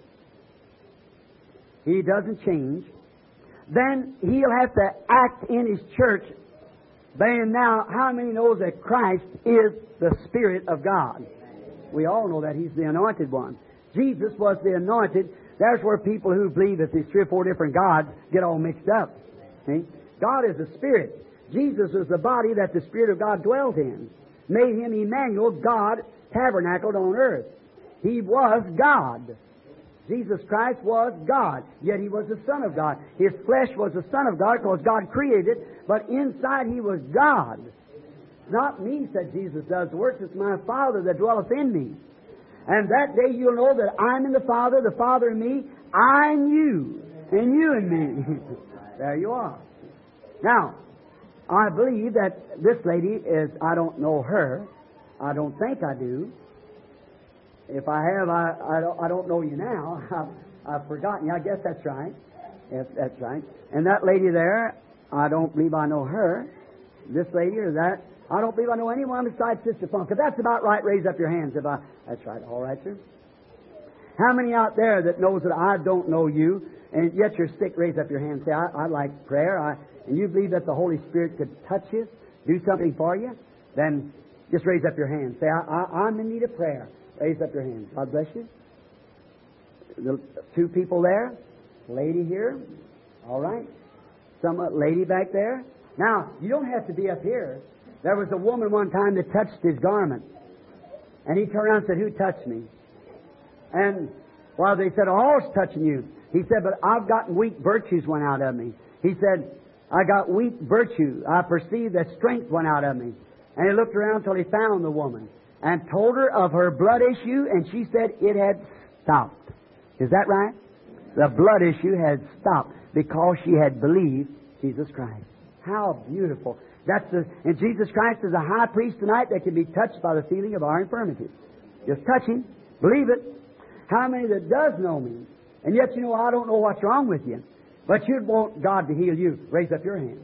He doesn't change, then He'll have to act in His church. Then now, how many knows that Christ is the Spirit of God? We all know that He's the Anointed One. Jesus was the Anointed. There's where people who believe that there's three or four different gods get all mixed up. See? God is the Spirit. Jesus is the body that the Spirit of God dwelt in. Made Him Emmanuel, God tabernacled on earth. He was God. Jesus Christ was God, yet He was the Son of God. His flesh was the Son of God because God created, but inside He was God. Not me, said Jesus, does the works. It's my Father that dwelleth in me. And that day you'll know that I'm in the Father, the Father in me, I in you, and you in me. There you are. Now, I believe that this lady is, I don't know her. I don't think I do. If I have, I, I, don't, I don't know you now. I've, I've forgotten you. I guess that's right. Yes, that's right. And that lady there, I don't believe I know her. This lady or that, I don't believe I know anyone besides Sister Funk. If that's about right, raise up your hands. If I, that's right. All right, sir. How many out there that knows that I don't know you, and yet you're sick, raise up your hand. Say, I, I like prayer. I, and you believe that the Holy Spirit could touch you, do something for you, then just raise up your hand. Say, I, I, I'm in need of prayer. Raise up your hand. God bless you. The two people there. Lady here. All right. Some uh, lady back there. Now, you don't have to be up here. There was a woman one time that touched his garment. And he turned around and said, who touched me? And while they said, all's touching you. He said, but I've gotten weak virtues went out of me. He said, I got weak virtue. I perceived that strength went out of me. And he looked around till he found the woman and told her of her blood issue, and she said it had stopped. Is that right? The blood issue had stopped because she had believed Jesus Christ. How beautiful. That's the, and Jesus Christ is a high priest tonight that can be touched by the feeling of our infirmities. Just touch Him. Believe it. How many that does know me? And yet, you know, I don't know what's wrong with you. But you'd want God to heal you. Raise up your hand.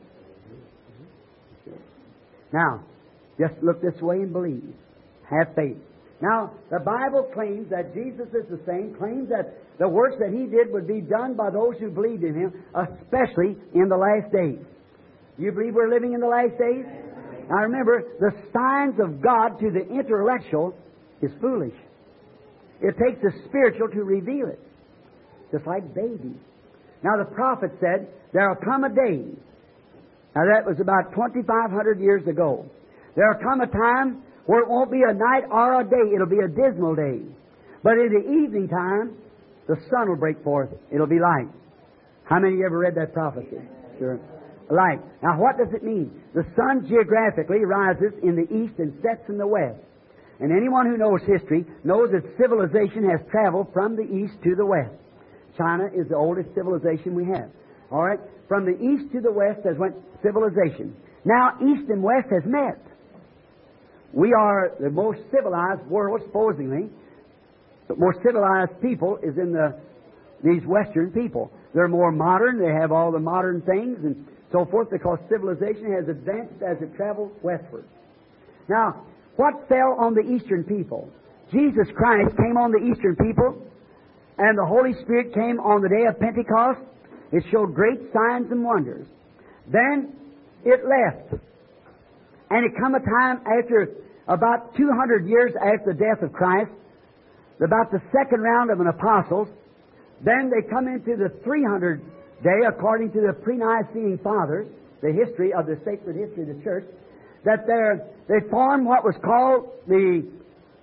Now, just look this way and believe. Have faith. Now, the Bible claims that Jesus is the same, claims that the works that He did would be done by those who believed in Him, especially in the last days. You believe we're living in the last days? Now remember, the signs of God to the intellectual is foolish. It takes the spiritual to reveal it. Just like babies. Now the prophet said, there'll come a day. Now that was about twenty-five hundred years ago. There'll come a time where it won't be a night or a day. It'll be a dismal day. But in the evening time, the sun will break forth. It'll be light. How many of you ever read that prophecy? Sure. Light. Now what does it mean? The sun geographically rises in the east and sets in the west. And anyone who knows history knows that civilization has traveled from the east to the west. China is the oldest civilization we have. All right? From the east to the west has went civilization. Now east and west has met. We are the most civilized world, supposedly. The more civilized people is in the these Western people. They're more modern. They have all the modern things and so forth because civilization has advanced as it traveled westward. Now, what fell on the Eastern people? Jesus Christ came on the Eastern people, and the Holy Spirit came on the day of Pentecost. It showed great signs and wonders. Then it left. And it come a time after about two hundred years after the death of Christ, about the second round of an apostles, then they come into the three hundred day, according to the pre-Nicene Fathers, the history of the sacred history of the church, that they they formed what was called the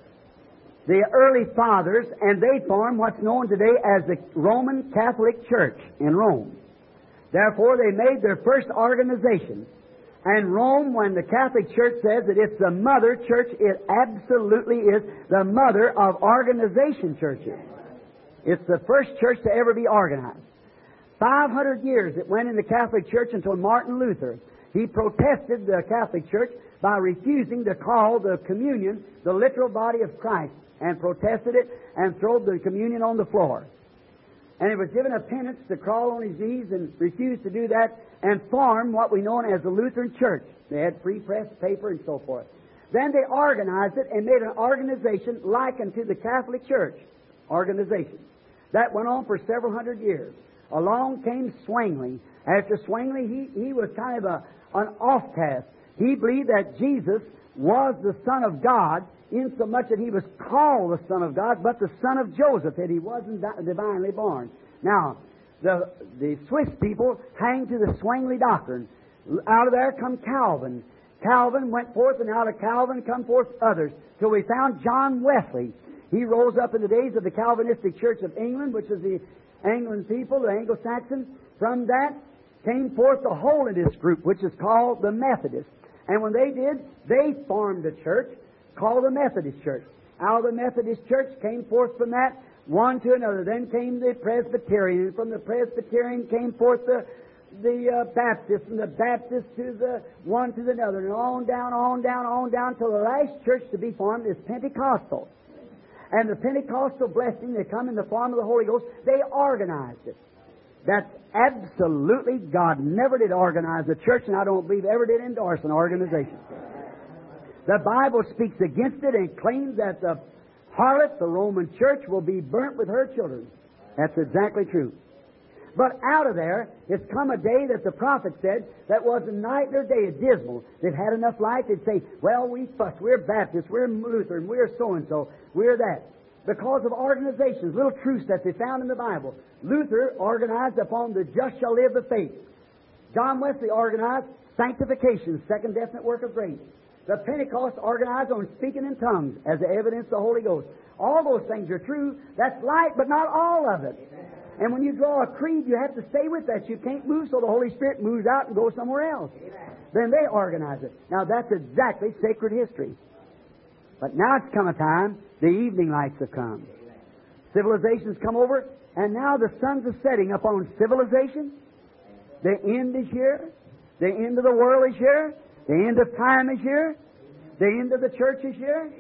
the early fathers, and they formed what's known today as the Roman Catholic Church in Rome. Therefore, they made their first organization. And Rome, when the Catholic Church says that it's the mother church, it absolutely is the mother of organization churches. It's the first church to ever be organized. Five hundred years it went in the Catholic Church until Martin Luther. He protested the Catholic Church by refusing to call the communion the literal body of Christ, and protested it and threw the communion on the floor. And he was given a penance to crawl on his knees and refused to do that and form what we know as the Lutheran Church. They had free press paper and so forth. Then they organized it and made an organization like unto the Catholic Church organization. That went on for several hundred years. Along came Zwingli. After Zwingli, he, he was kind of a, an offcast. He believed that Jesus was the Son of God, insomuch that He was called the Son of God, but the son of Joseph, that He wasn't divinely born. Now, the, the Swiss people hang to the Zwingli doctrine. Out of there come Calvin. Calvin went forth, and out of Calvin come forth others, till we found John Wesley. He rose up in the days of the Calvinistic Church of England, which is the Anglican people, the Anglo-Saxon. From that came forth the Holiness group, which is called the Methodist. And when they did, they formed a church called the Methodist Church. Out of the Methodist Church came forth from that one to another. Then came the Presbyterian, and from the Presbyterian came forth the the uh, Baptist, and the Baptist to the one to the other, and on down, on down, on down, till the last church to be formed is Pentecostal. And the Pentecostal blessing, they come in the form of the Holy Ghost, they organized it. That's absolutely, God never did organize a church, and I don't believe ever did endorse an organization. The Bible speaks against it and claims that the harlot, the Roman church, will be burnt with her children. That's exactly true. But out of there, it's come a day that the prophet said that was a night or day, dismal. They've had enough light, they'd say, well, we fuss, we're Baptist, we're Lutheran, we're so-and-so, we're that. Because of organizations, little truths that they found in the Bible. Luther organized upon the just shall live of faith. John Wesley organized sanctification, second definite work of grace. The Pentecost organized on speaking in tongues as the evidence of the Holy Ghost. All those things are true. That's light, but not all of it. And when you draw a creed, you have to stay with that. You can't move so the Holy Spirit moves out and goes somewhere else. Then they organize it. Now that's exactly sacred history. But now it's come a time, the evening lights have come. Civilization's come over, and now the sun's are setting upon civilization. The end is here. The end of the world is here. The end of time is here. The end of the church is here.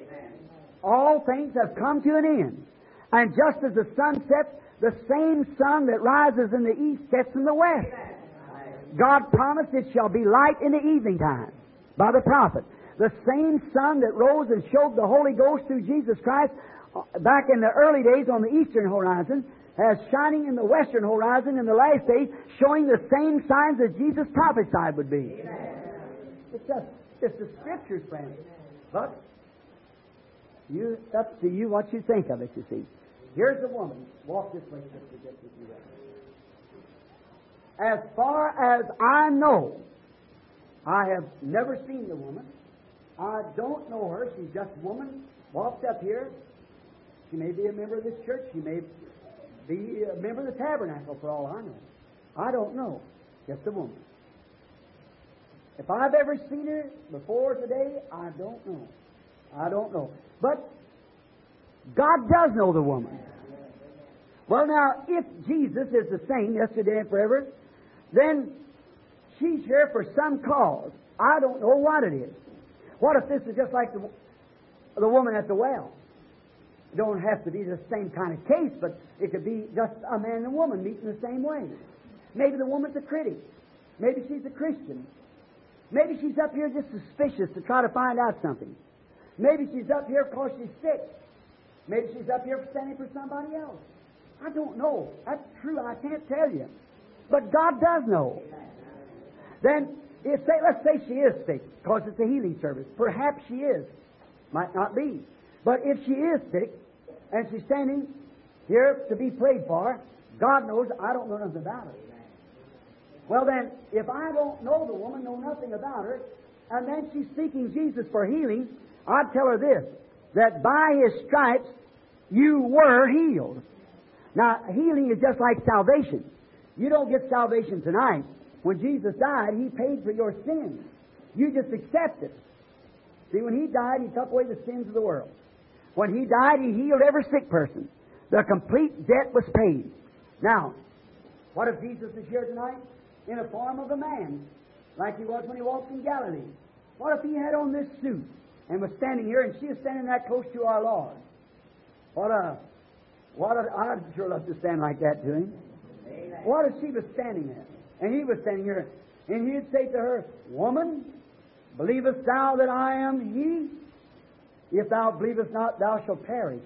All things have come to an end. And just as the sun sets, the same sun that rises in the east sets in the west. God promised it shall be light in the evening time by the prophet. The same sun that rose and showed the Holy Ghost through Jesus Christ back in the early days on the eastern horizon has shining in the western horizon in the last days, showing the same signs that Jesus prophesied would be. It's just, it's the Scriptures, friends. But you, it's up to you what you think of it, you see. Here's a woman. Walk this way, sister, just as you will. As far as I know, I have never seen the woman. I don't know her. She's just a woman. Walked up here. She may be a member of this church. She may be a member of the tabernacle, for all I know. I don't know. Just a woman. If I've ever seen her before today, I don't know. I don't know. But God does know the woman. Well, now, if Jesus is the same yesterday and forever, then she's here for some cause. I don't know what it is. What if this is just like the, the woman at the well? It don't have to be the same kind of case, but it could be just a man and woman meeting the same way. Maybe the woman's a critic. Maybe she's a Christian. Maybe she's up here just suspicious to try to find out something. Maybe she's up here because she's sick. Maybe she's up here standing for somebody else. I don't know. That's true. I can't tell you. But God does know. Then, if say, let's say she is sick because it's a healing service. Perhaps she is. Might not be. But if she is sick and she's standing here to be prayed for, God knows I don't know nothing about her. Well then, if I don't know the woman, know nothing about her, and then she's seeking Jesus for healing, I'd tell her this, that by His stripes you were healed. Now, healing is just like salvation. You don't get salvation tonight. When Jesus died, He paid for your sins. You just accept it. See, when He died, He took away the sins of the world. When He died, He healed every sick person. The complete debt was paid. Now, what if Jesus is here tonight in a form of a man, like He was when He walked in Galilee? What if He had on this suit and was standing here, and she is standing that close to our Lord? What a, what a, I'd sure love to stand like that to Him. Amen. What if she was standing there, and He was standing here, and He'd say to her, Woman, believest thou that I am He? If thou believest not, thou shalt perish.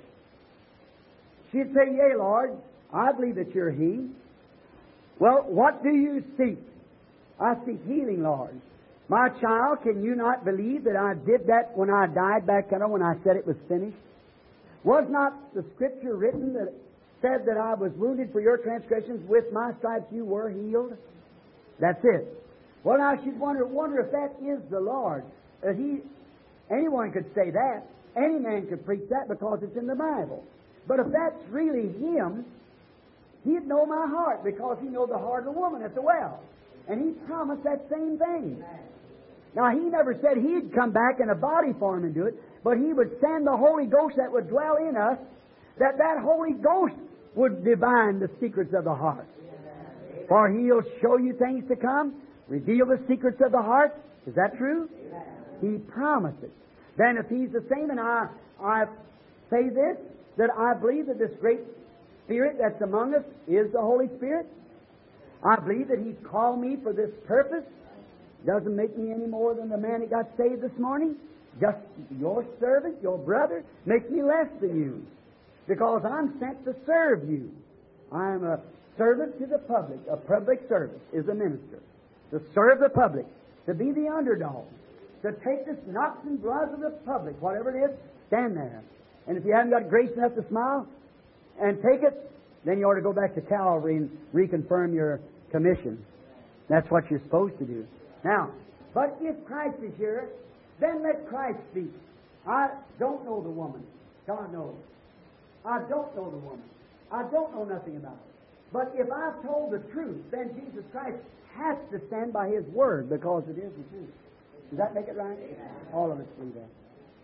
She'd say, Yea, Lord, I believe that You're He. Well, what do you seek? I seek healing, Lord. My child, can you not believe that I did that when I died back there, when I said it was finished? Was not the Scripture written that said that I was wounded for your transgressions, with my stripes you were healed? That's it. Well, now I should wonder, wonder if that is the Lord. That He, anyone could say that. Any man could preach that because it's in the Bible. But if that's really Him, He'd know my heart, because He knows the heart of the woman at the well. And He promised that same thing. Now, He never said He'd come back in a body form and do it, but He would send the Holy Ghost that would dwell in us, that that Holy Ghost would divine the secrets of the heart. For He'll show you things to come, reveal the secrets of the heart. Is that true? He promised it. Then if He's the same, and I, I say this, that I believe that this great Spirit that's among us is the Holy Spirit. I believe that He's called me for this purpose. Doesn't make me any more than the man that got saved this morning. Just your servant, your brother, makes me less than you, because I'm sent to serve you. I'm a servant to the public. A public service is a minister. To serve the public, to be the underdog, to take the knocks and blows of the public, whatever it is, stand there. And if you haven't got grace enough to smile and take it, then you ought to go back to Calvary and reconfirm your commission. That's what you're supposed to do. Now, but if Christ is here, then let Christ speak. I don't know the woman. God knows. I don't know the woman. I don't know nothing about it. But if I've told the truth, then Jesus Christ has to stand by His Word, because it is the truth. Does that make it right? All of us believe that.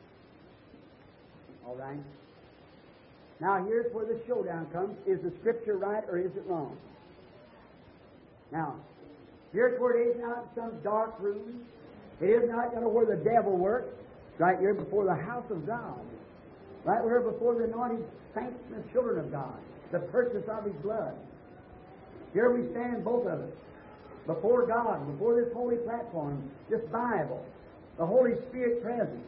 All right? Now, here's where the showdown comes. Is the Scripture right or is it wrong? Now, here's where it is not in some dark room. It is not you know, where the devil works. Right here before the house of God. Right here before the anointed saints and the children of God. The purchase of His blood. Here we stand, both of us, before God, before this holy platform, this Bible, the Holy Spirit presence.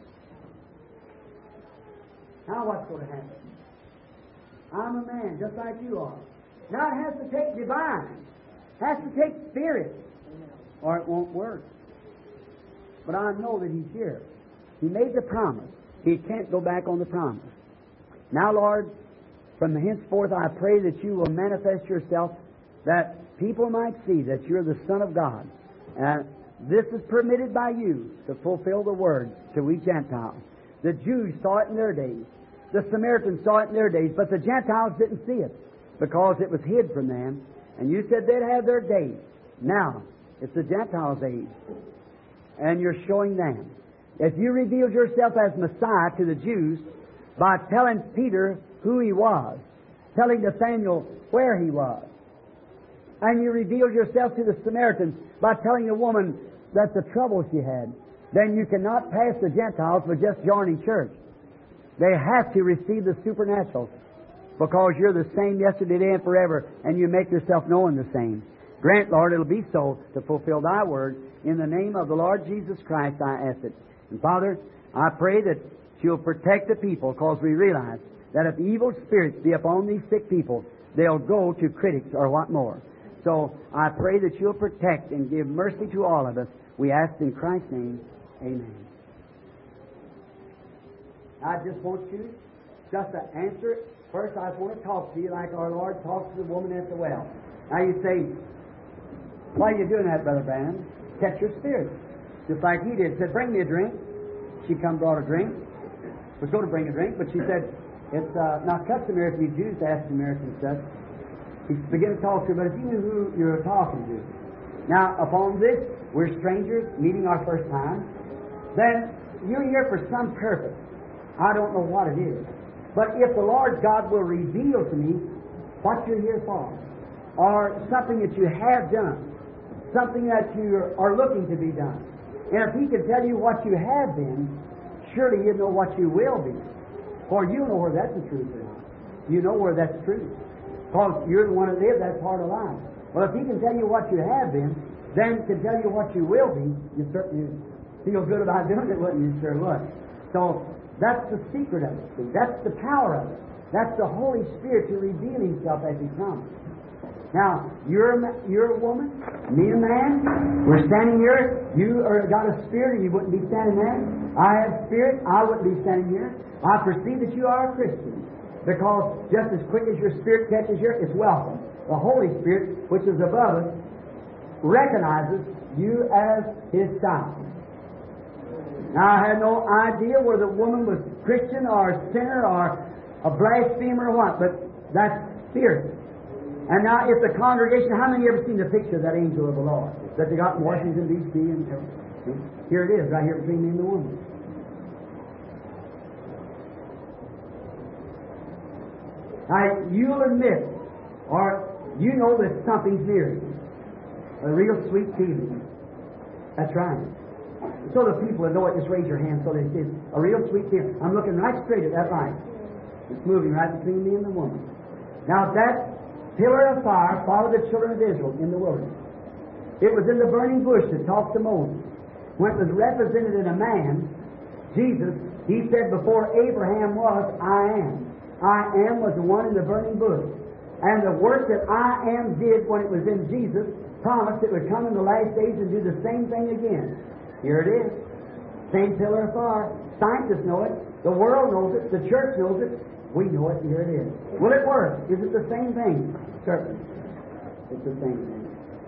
Now what's going to happen? I'm a man, just like you are. Now it has to take divine. It has to take spirit, or it won't work. But I know that He's here. He made the promise. He can't go back on the promise. Now, Lord, from henceforth I pray that You will manifest Yourself, that people might see that You're the Son of God. And this is permitted by You to fulfill the Word to we Gentiles. The Jews saw it in their days. The Samaritans saw it in their days, but the Gentiles didn't see it because it was hid from them. And You said they'd have their days. Now, it's the Gentiles' age. And You're showing them. If You revealed Yourself as Messiah to the Jews by telling Peter who He was, telling Nathanael where He was, and You revealed Yourself to the Samaritans by telling the woman that the trouble she had, then You cannot pass the Gentiles for just joining church. They have to receive the supernatural, because You're the same yesterday, today, and forever, and You make Yourself known the same. Grant, Lord, it'll be so to fulfill Thy word. In the name of the Lord Jesus Christ, I ask it. And Father, I pray that You'll protect the people, because we realize that if evil spirits be upon these sick people, they'll go to critics or what more. So I pray that You'll protect and give mercy to all of us. We ask in Christ's name, amen. I just want you just to answer it. First, I want to talk to you like our Lord talks to the woman at the well. Now you say, why are you doing that, Brother Branham? Catch your spirit. Just like He did. Said, bring me a drink. She come brought a drink. Was going to bring a drink, but she said, It's uh, not customary for you Jews to ask Americans such. You begin to talk to them, but if you knew who you were talking to. Now, upon this, we're strangers meeting our first time. Then you're here for some purpose. I don't know what it is. But if the Lord God will reveal to me what you're here for, or something that you have done, something that you are looking to be done, and if He can tell you what you have been, surely you know what you will be. For you know where that's the truth or not. You know where that's true. Because you're the one that lived that part of life. Well, if He can tell you what you have been, then can tell you what you will be, you certainly feel good about doing it, wouldn't you? Sure would. So that's the secret of it. See? That's the power of it. That's the Holy Spirit to reveal Himself as He comes. Now, you're a, you're a woman, me a man, we're standing here, you are got a spirit and you wouldn't be standing there. I have spirit, I wouldn't be standing here. I perceive that you are a Christian, because just as quick as your spirit catches here, it's welcome. The Holy Spirit, which is above us, recognizes you as His child. Now, I had no idea whether the woman was Christian or a sinner or a blasphemer or what, but that's spirit. And now, if the congregation, how many ever seen the picture of that angel of the Lord that they got in Washington, D C and everything? Here it is, right here between me and the woman. Now, you'll admit, or you know that something's near you. A real sweet feeling. That's right. So the people that know it, just raise your hand so they see it. A real sweet feeling. I'm looking right straight at that light. It's moving right between me and the woman. Now, that pillar of fire followed the children of Israel in the wilderness. It was in the burning bush that talked to Moses. When it was represented in a man, Jesus, He said, before Abraham was, I am. I am was the one in the burning bush. And the work that I am did when it was in Jesus promised it would come in the last days and do the same thing again. Here it is. Same pillar of fire. Scientists know it. The world knows it. The church knows it. We know it. Here it is. Will it work? Is it the same thing? Certainly. It's the same thing.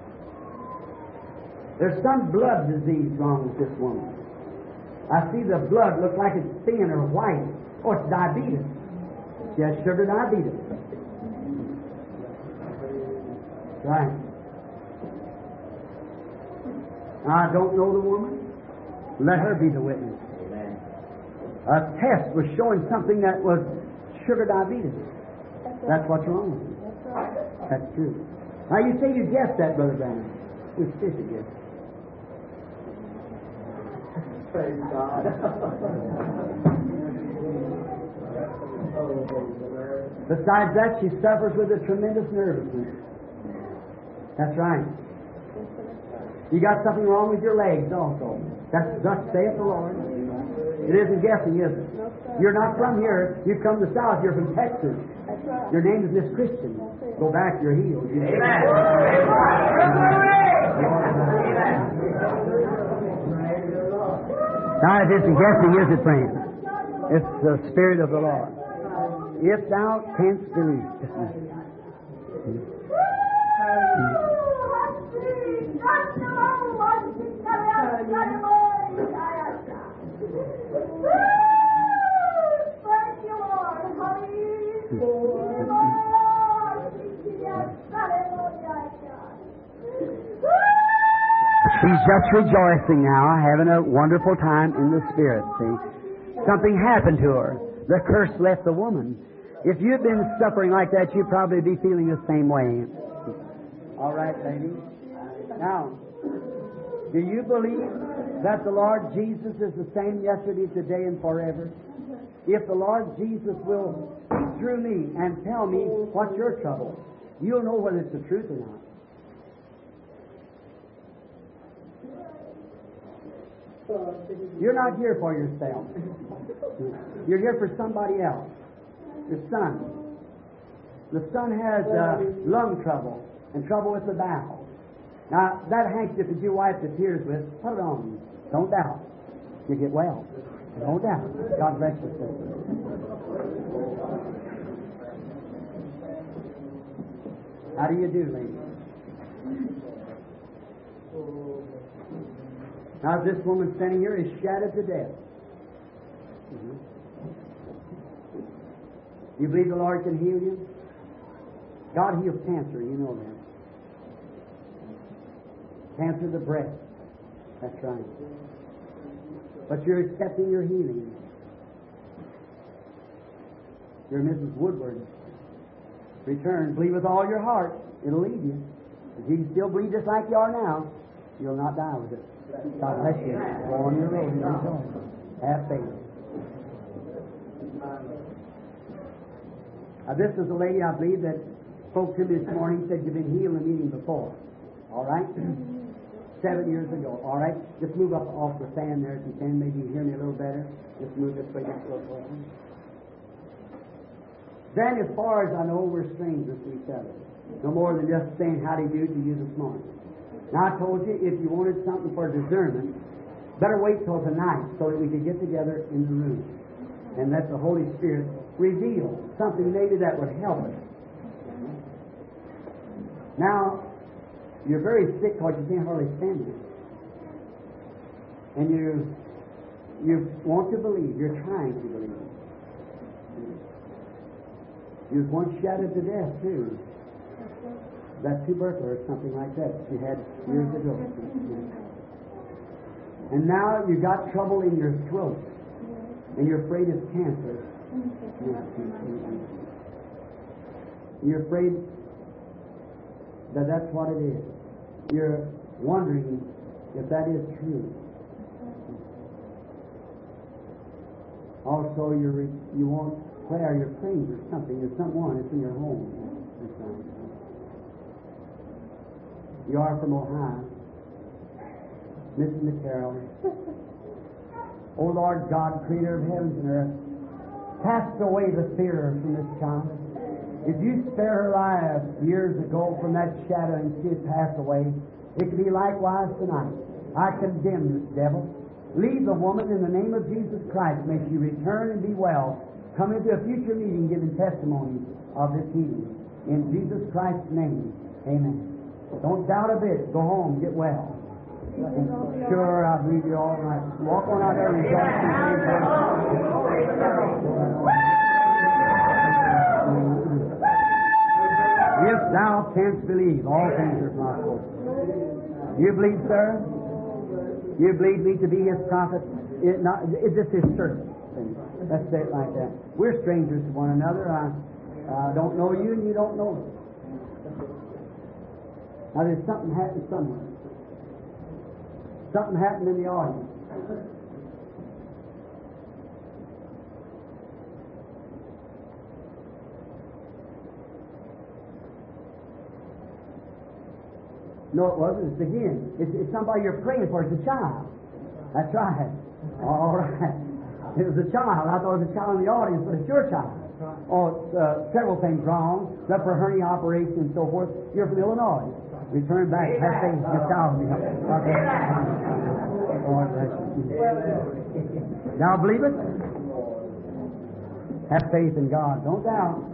There's some blood disease wrong with this woman. I see the blood look like it's thin or white. Oh, it's diabetes. She has sugar diabetes. Right. I don't know the woman. Let her be the witness. Amen. A test was showing something that was sugar diabetes. That's what's wrong with you. That's right. That's true. Now you say you guessed that, Brother Branham. Which did you guess? Praise God. Besides that, she suffers with a tremendous nervousness. That's right. You got something wrong with your legs also. That's thus saith the Lord. It isn't guessing, is it? You're not from here. You've come to the South. You're from Texas. That's right. Your name is Miss Christian. Go back. You're healed. You Amen. Now it isn't guessing, is it, friend? It's the Spirit of the Lord. If thou canst believe. He's just rejoicing now, having a wonderful time in the Spirit, see. Something happened to her. The curse left the woman. If you've been suffering like that, you'd probably be feeling the same way. All right, ladies. Now, do you believe that the Lord Jesus is the same yesterday, today, and forever? If the Lord Jesus will speak through me and tell me what's your trouble, you'll know whether it's the truth or not. You're not here for yourself. You're here for somebody else. Your son. The son has uh, lung trouble and trouble with the bowels. Now, that handkerchief that you wipe the tears with, put it on. Don't doubt. You get well. Don't doubt. God bless you, sister. How do you do, lady? Now, this woman standing here is shattered to death. Mm-hmm. You believe the Lord can heal you? God heals cancer, you know that. Cancer of the breast. That's right. But you're accepting your healing. You're Missus Woodward. Return. Believe with all your heart. It'll lead you. If you still believe just like you are now, you'll not die with it. God bless you. Go on your road. Have faith. Now, this is a lady, I believe, that spoke to me this morning, said you've been healed in a meeting before. All right? Seven years ago. All right? Just move up off the stand there if you can. Maybe you hear me a little better. Just move this way. Just a little forward. Then, as far as I know, we're strangers to each other. No more than just saying how do you do to you this morning. Now, I told you, if you wanted something for discernment, better wait till tonight so that we could get together in the room and let the Holy Spirit reveal something maybe that would help us. Now, you're very sick because you can't hardly stand it. And you you want to believe. You're trying to believe. You was once shattered to death, too. That tuberculosis or something like that you had years ago. And now you got trouble in your throat. And you're afraid it's cancer. You're afraid that that's what it is. You're wondering if that is true. Also, you're, you want prayer, you're praying for something. There's someone that's in your home. You are from Ohio. Missus McCarroll. O Lord God, creator of heavens and earth, cast away the fear from this child. If you spare her life years ago from that shadow and she had passed away, it could be likewise tonight. I condemn this devil. Leave the woman in the name of Jesus Christ. May she return and be well. Come into a future meeting giving testimony of this healing. In Jesus Christ's name, amen. Don't doubt a bit. Go home, get well. Sure, I believe you all right. Walk on out there and if thou canst believe, all things are possible. You believe, sir? You believe me to be his prophet? It not, is this his servant? Let's say it like that. We're strangers to one another. I uh, don't know you and you don't know me. Now there's something happened somewhere. Something happened in the audience. No, it wasn't. It's again. It's, it's somebody you're praying for. It's a child. That's right. All right. It was a child. I thought it was a child in the audience, but it's your child. Oh, uh, several things wrong. Upper hernia operation and so forth. You're from Illinois. Return back. Have faith. Your child will be helped. Okay. Lord bless you. Now believe it. Have faith in God. Don't doubt.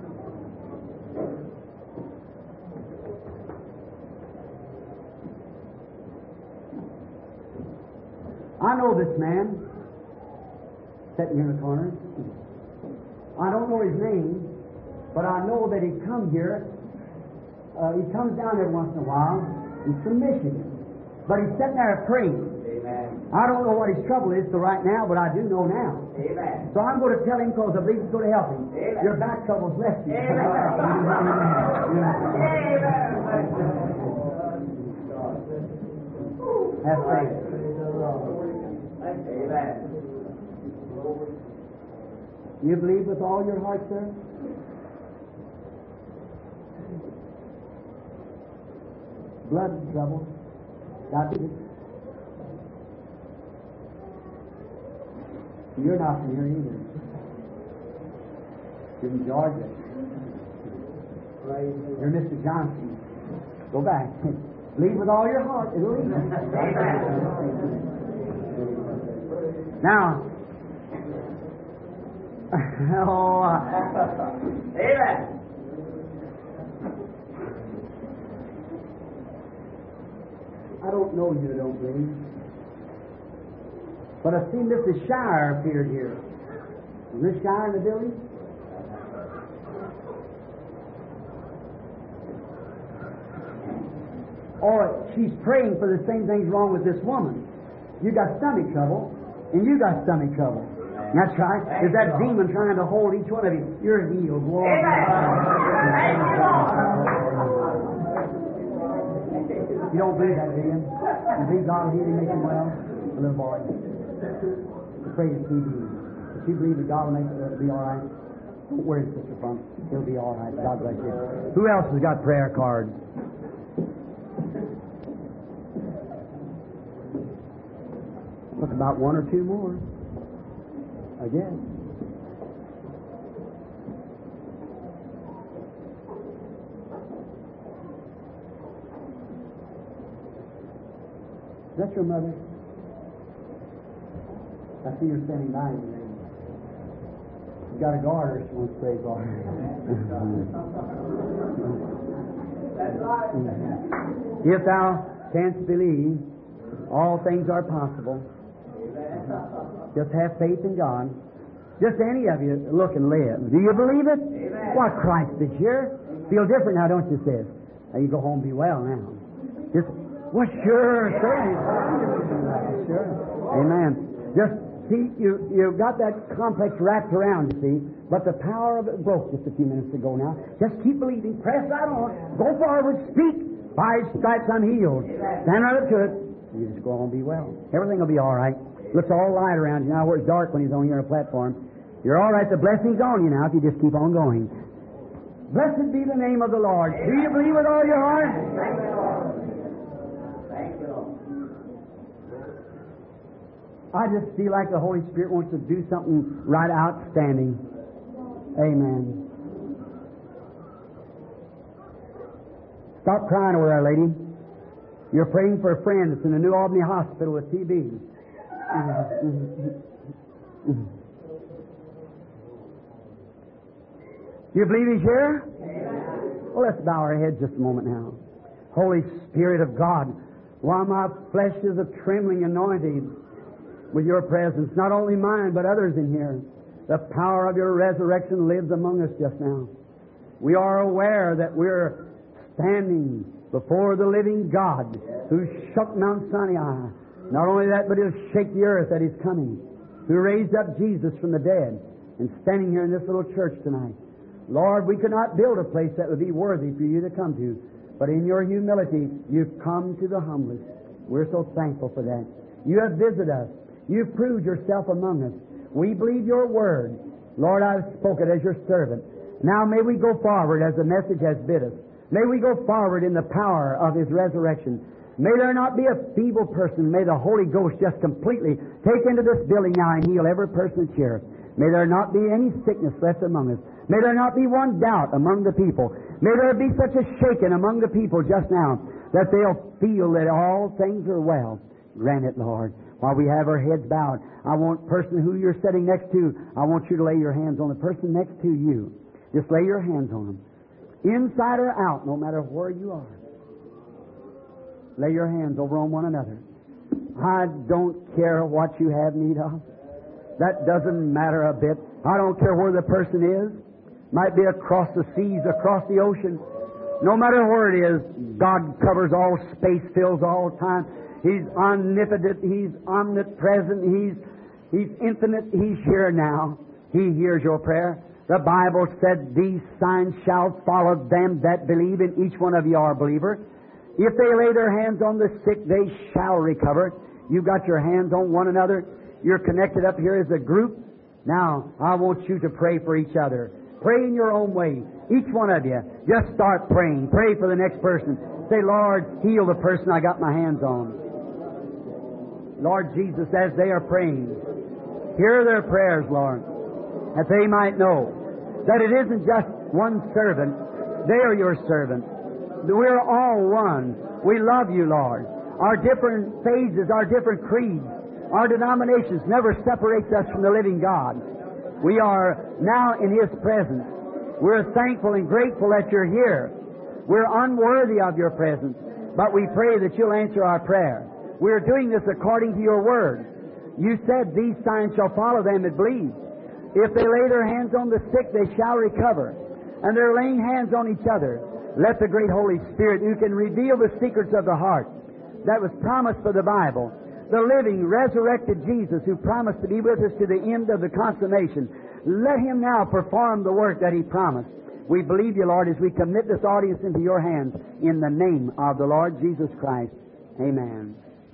I know this man sitting here in the corner. I don't know his name, but I know that he come here. Uh, he comes down every once in a while. He's from Michigan. But he's sitting there praying. Amen. I don't know what his trouble is to right now, but I do know now. Amen. So I'm going to tell him because I believe it's going to help him. Amen. Your back trouble's left you. Amen. Have faith. Amen. You believe with all your heart, sir? Blood trouble, diabetes. You're not from here either. You're from Georgia. You're Mister Johnson. Go back. Believe with all your heart. It'll lead you. Now, oh, uh, amen. I don't know you, don't believe. But I've seen Missus Shire appeared here. Is Miss Shire in the building? or she's praying for the same things wrong with this woman. You got stomach trouble, and you got stomach trouble. That's right. There's that demon trying to hold each one of you. You're healed. Glory to God. You don't believe that, do you? You believe God will heal him, make him well? The little boy. Pray to T V. If you believe that God will make it be all right, where is Sister from? He'll be all right. God bless you. Who else has got prayer cards? Look, about one or two more. I guess. Is that your mother? I see her standing by you. She's got a garter she wants to pray for. If thou canst believe, all things are possible. Just have faith in God. Just any of you look and live. Do you believe it? Amen. Why, Christ is here. Feel different now, don't you, sis? Now you go home and be well now. Just, well, sure, certainly. Sure. Amen. Just see, you you've got that complex wrapped around, you see, but the power of it broke just a few minutes ago now. Just keep believing. Press right on. Go forward. Speak. By His stripes I'm healed. Stand right up to it. You just go home and be well. Everything will be all right. Looks all light around you now where it's dark when He's on here on a platform. You're all right. The blessing's on you now if you just keep on going. Blessed be the name of the Lord. Do you believe with all your heart? Thank you, Lord. Thank you, Lord. I just feel like the Holy Spirit wants to do something right outstanding. Amen. Stop crying over there, lady. You're praying for a friend that's in the New Albany Hospital with T B. Do you believe He's here? Well, let's bow our heads just a moment now. Holy Spirit of God, while my flesh is a trembling anointing with Your presence, not only mine, but others in here, the power of Your resurrection lives among us just now. We are aware that we're standing before the living God who shook Mount Sinai. Not only that, but He'll shake the earth that is coming, who raised up Jesus from the dead and standing here in this little church tonight. Lord, we could not build a place that would be worthy for You to come to, but in Your humility, You've come to the humblest. We're so thankful for that. You have visited us. You've proved Yourself among us. We believe Your word. Lord, I've spoken as Your servant. Now may we go forward as the message has bid us. May we go forward in the power of His resurrection. May there not be a feeble person. May the Holy Ghost just completely take into this building now and heal every person that's here. May there not be any sickness left among us. May there not be one doubt among the people. May there be such a shaking among the people just now that they'll feel that all things are well. Grant it, Lord. While we have our heads bowed, I want the person who you're sitting next to, I want you to lay your hands on the person next to you. Just lay your hands on them. Inside or out, no matter where you are. Lay your hands over on one another. I don't care what you have need of. That doesn't matter a bit. I don't care where the person is. Might be across the seas, across the ocean. No matter where it is, God covers all space, fills all time. He's omnipotent. He's omnipresent. He's, he's infinite. He's here now. He hears your prayer. The Bible said, these signs shall follow them that believe, and each one of you are a believer. If they lay their hands on the sick, they shall recover. You've got your hands on one another. You're connected up here as a group. Now, I want you to pray for each other. Pray in your own way. Each one of you, just start praying. Pray for the next person. Say, Lord, heal the person I got my hands on. Lord Jesus, as they are praying, hear their prayers, Lord, that they might know that it isn't just one servant. They are Your servants. We're all one. We love You, Lord. Our different phases, our different creeds, our denominations never separates us from the living God. We are now in His presence. We're thankful and grateful that You're here. We're unworthy of Your presence, but we pray that You'll answer our prayer. We're doing this according to Your word. You said, these signs shall follow them that believe. If they lay their hands on the sick, they shall recover. And they're laying hands on each other. Let the great Holy Spirit, who can reveal the secrets of the heart, that was promised for the Bible, the living, resurrected Jesus who promised to be with us to the end of the consummation, let Him now perform the work that He promised. We believe You, Lord, as we commit this audience into Your hands, in the name of the Lord Jesus Christ. Amen.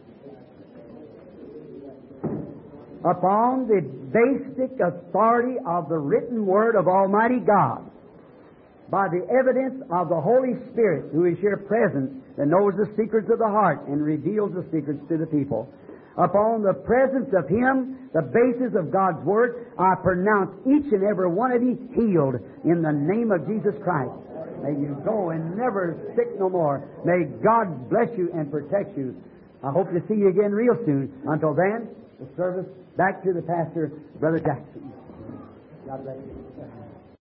Upon the basic authority of the written Word of Almighty God, by the evidence of the Holy Spirit, who is here present, that knows the secrets of the heart and reveals the secrets to the people, upon the presence of Him, the basis of God's Word, I pronounce each and every one of you healed in the name of Jesus Christ. May you go and never sick no more. May God bless you and protect you. I hope to see you again real soon. Until then, the service back to the pastor, Brother Jackson. God bless you.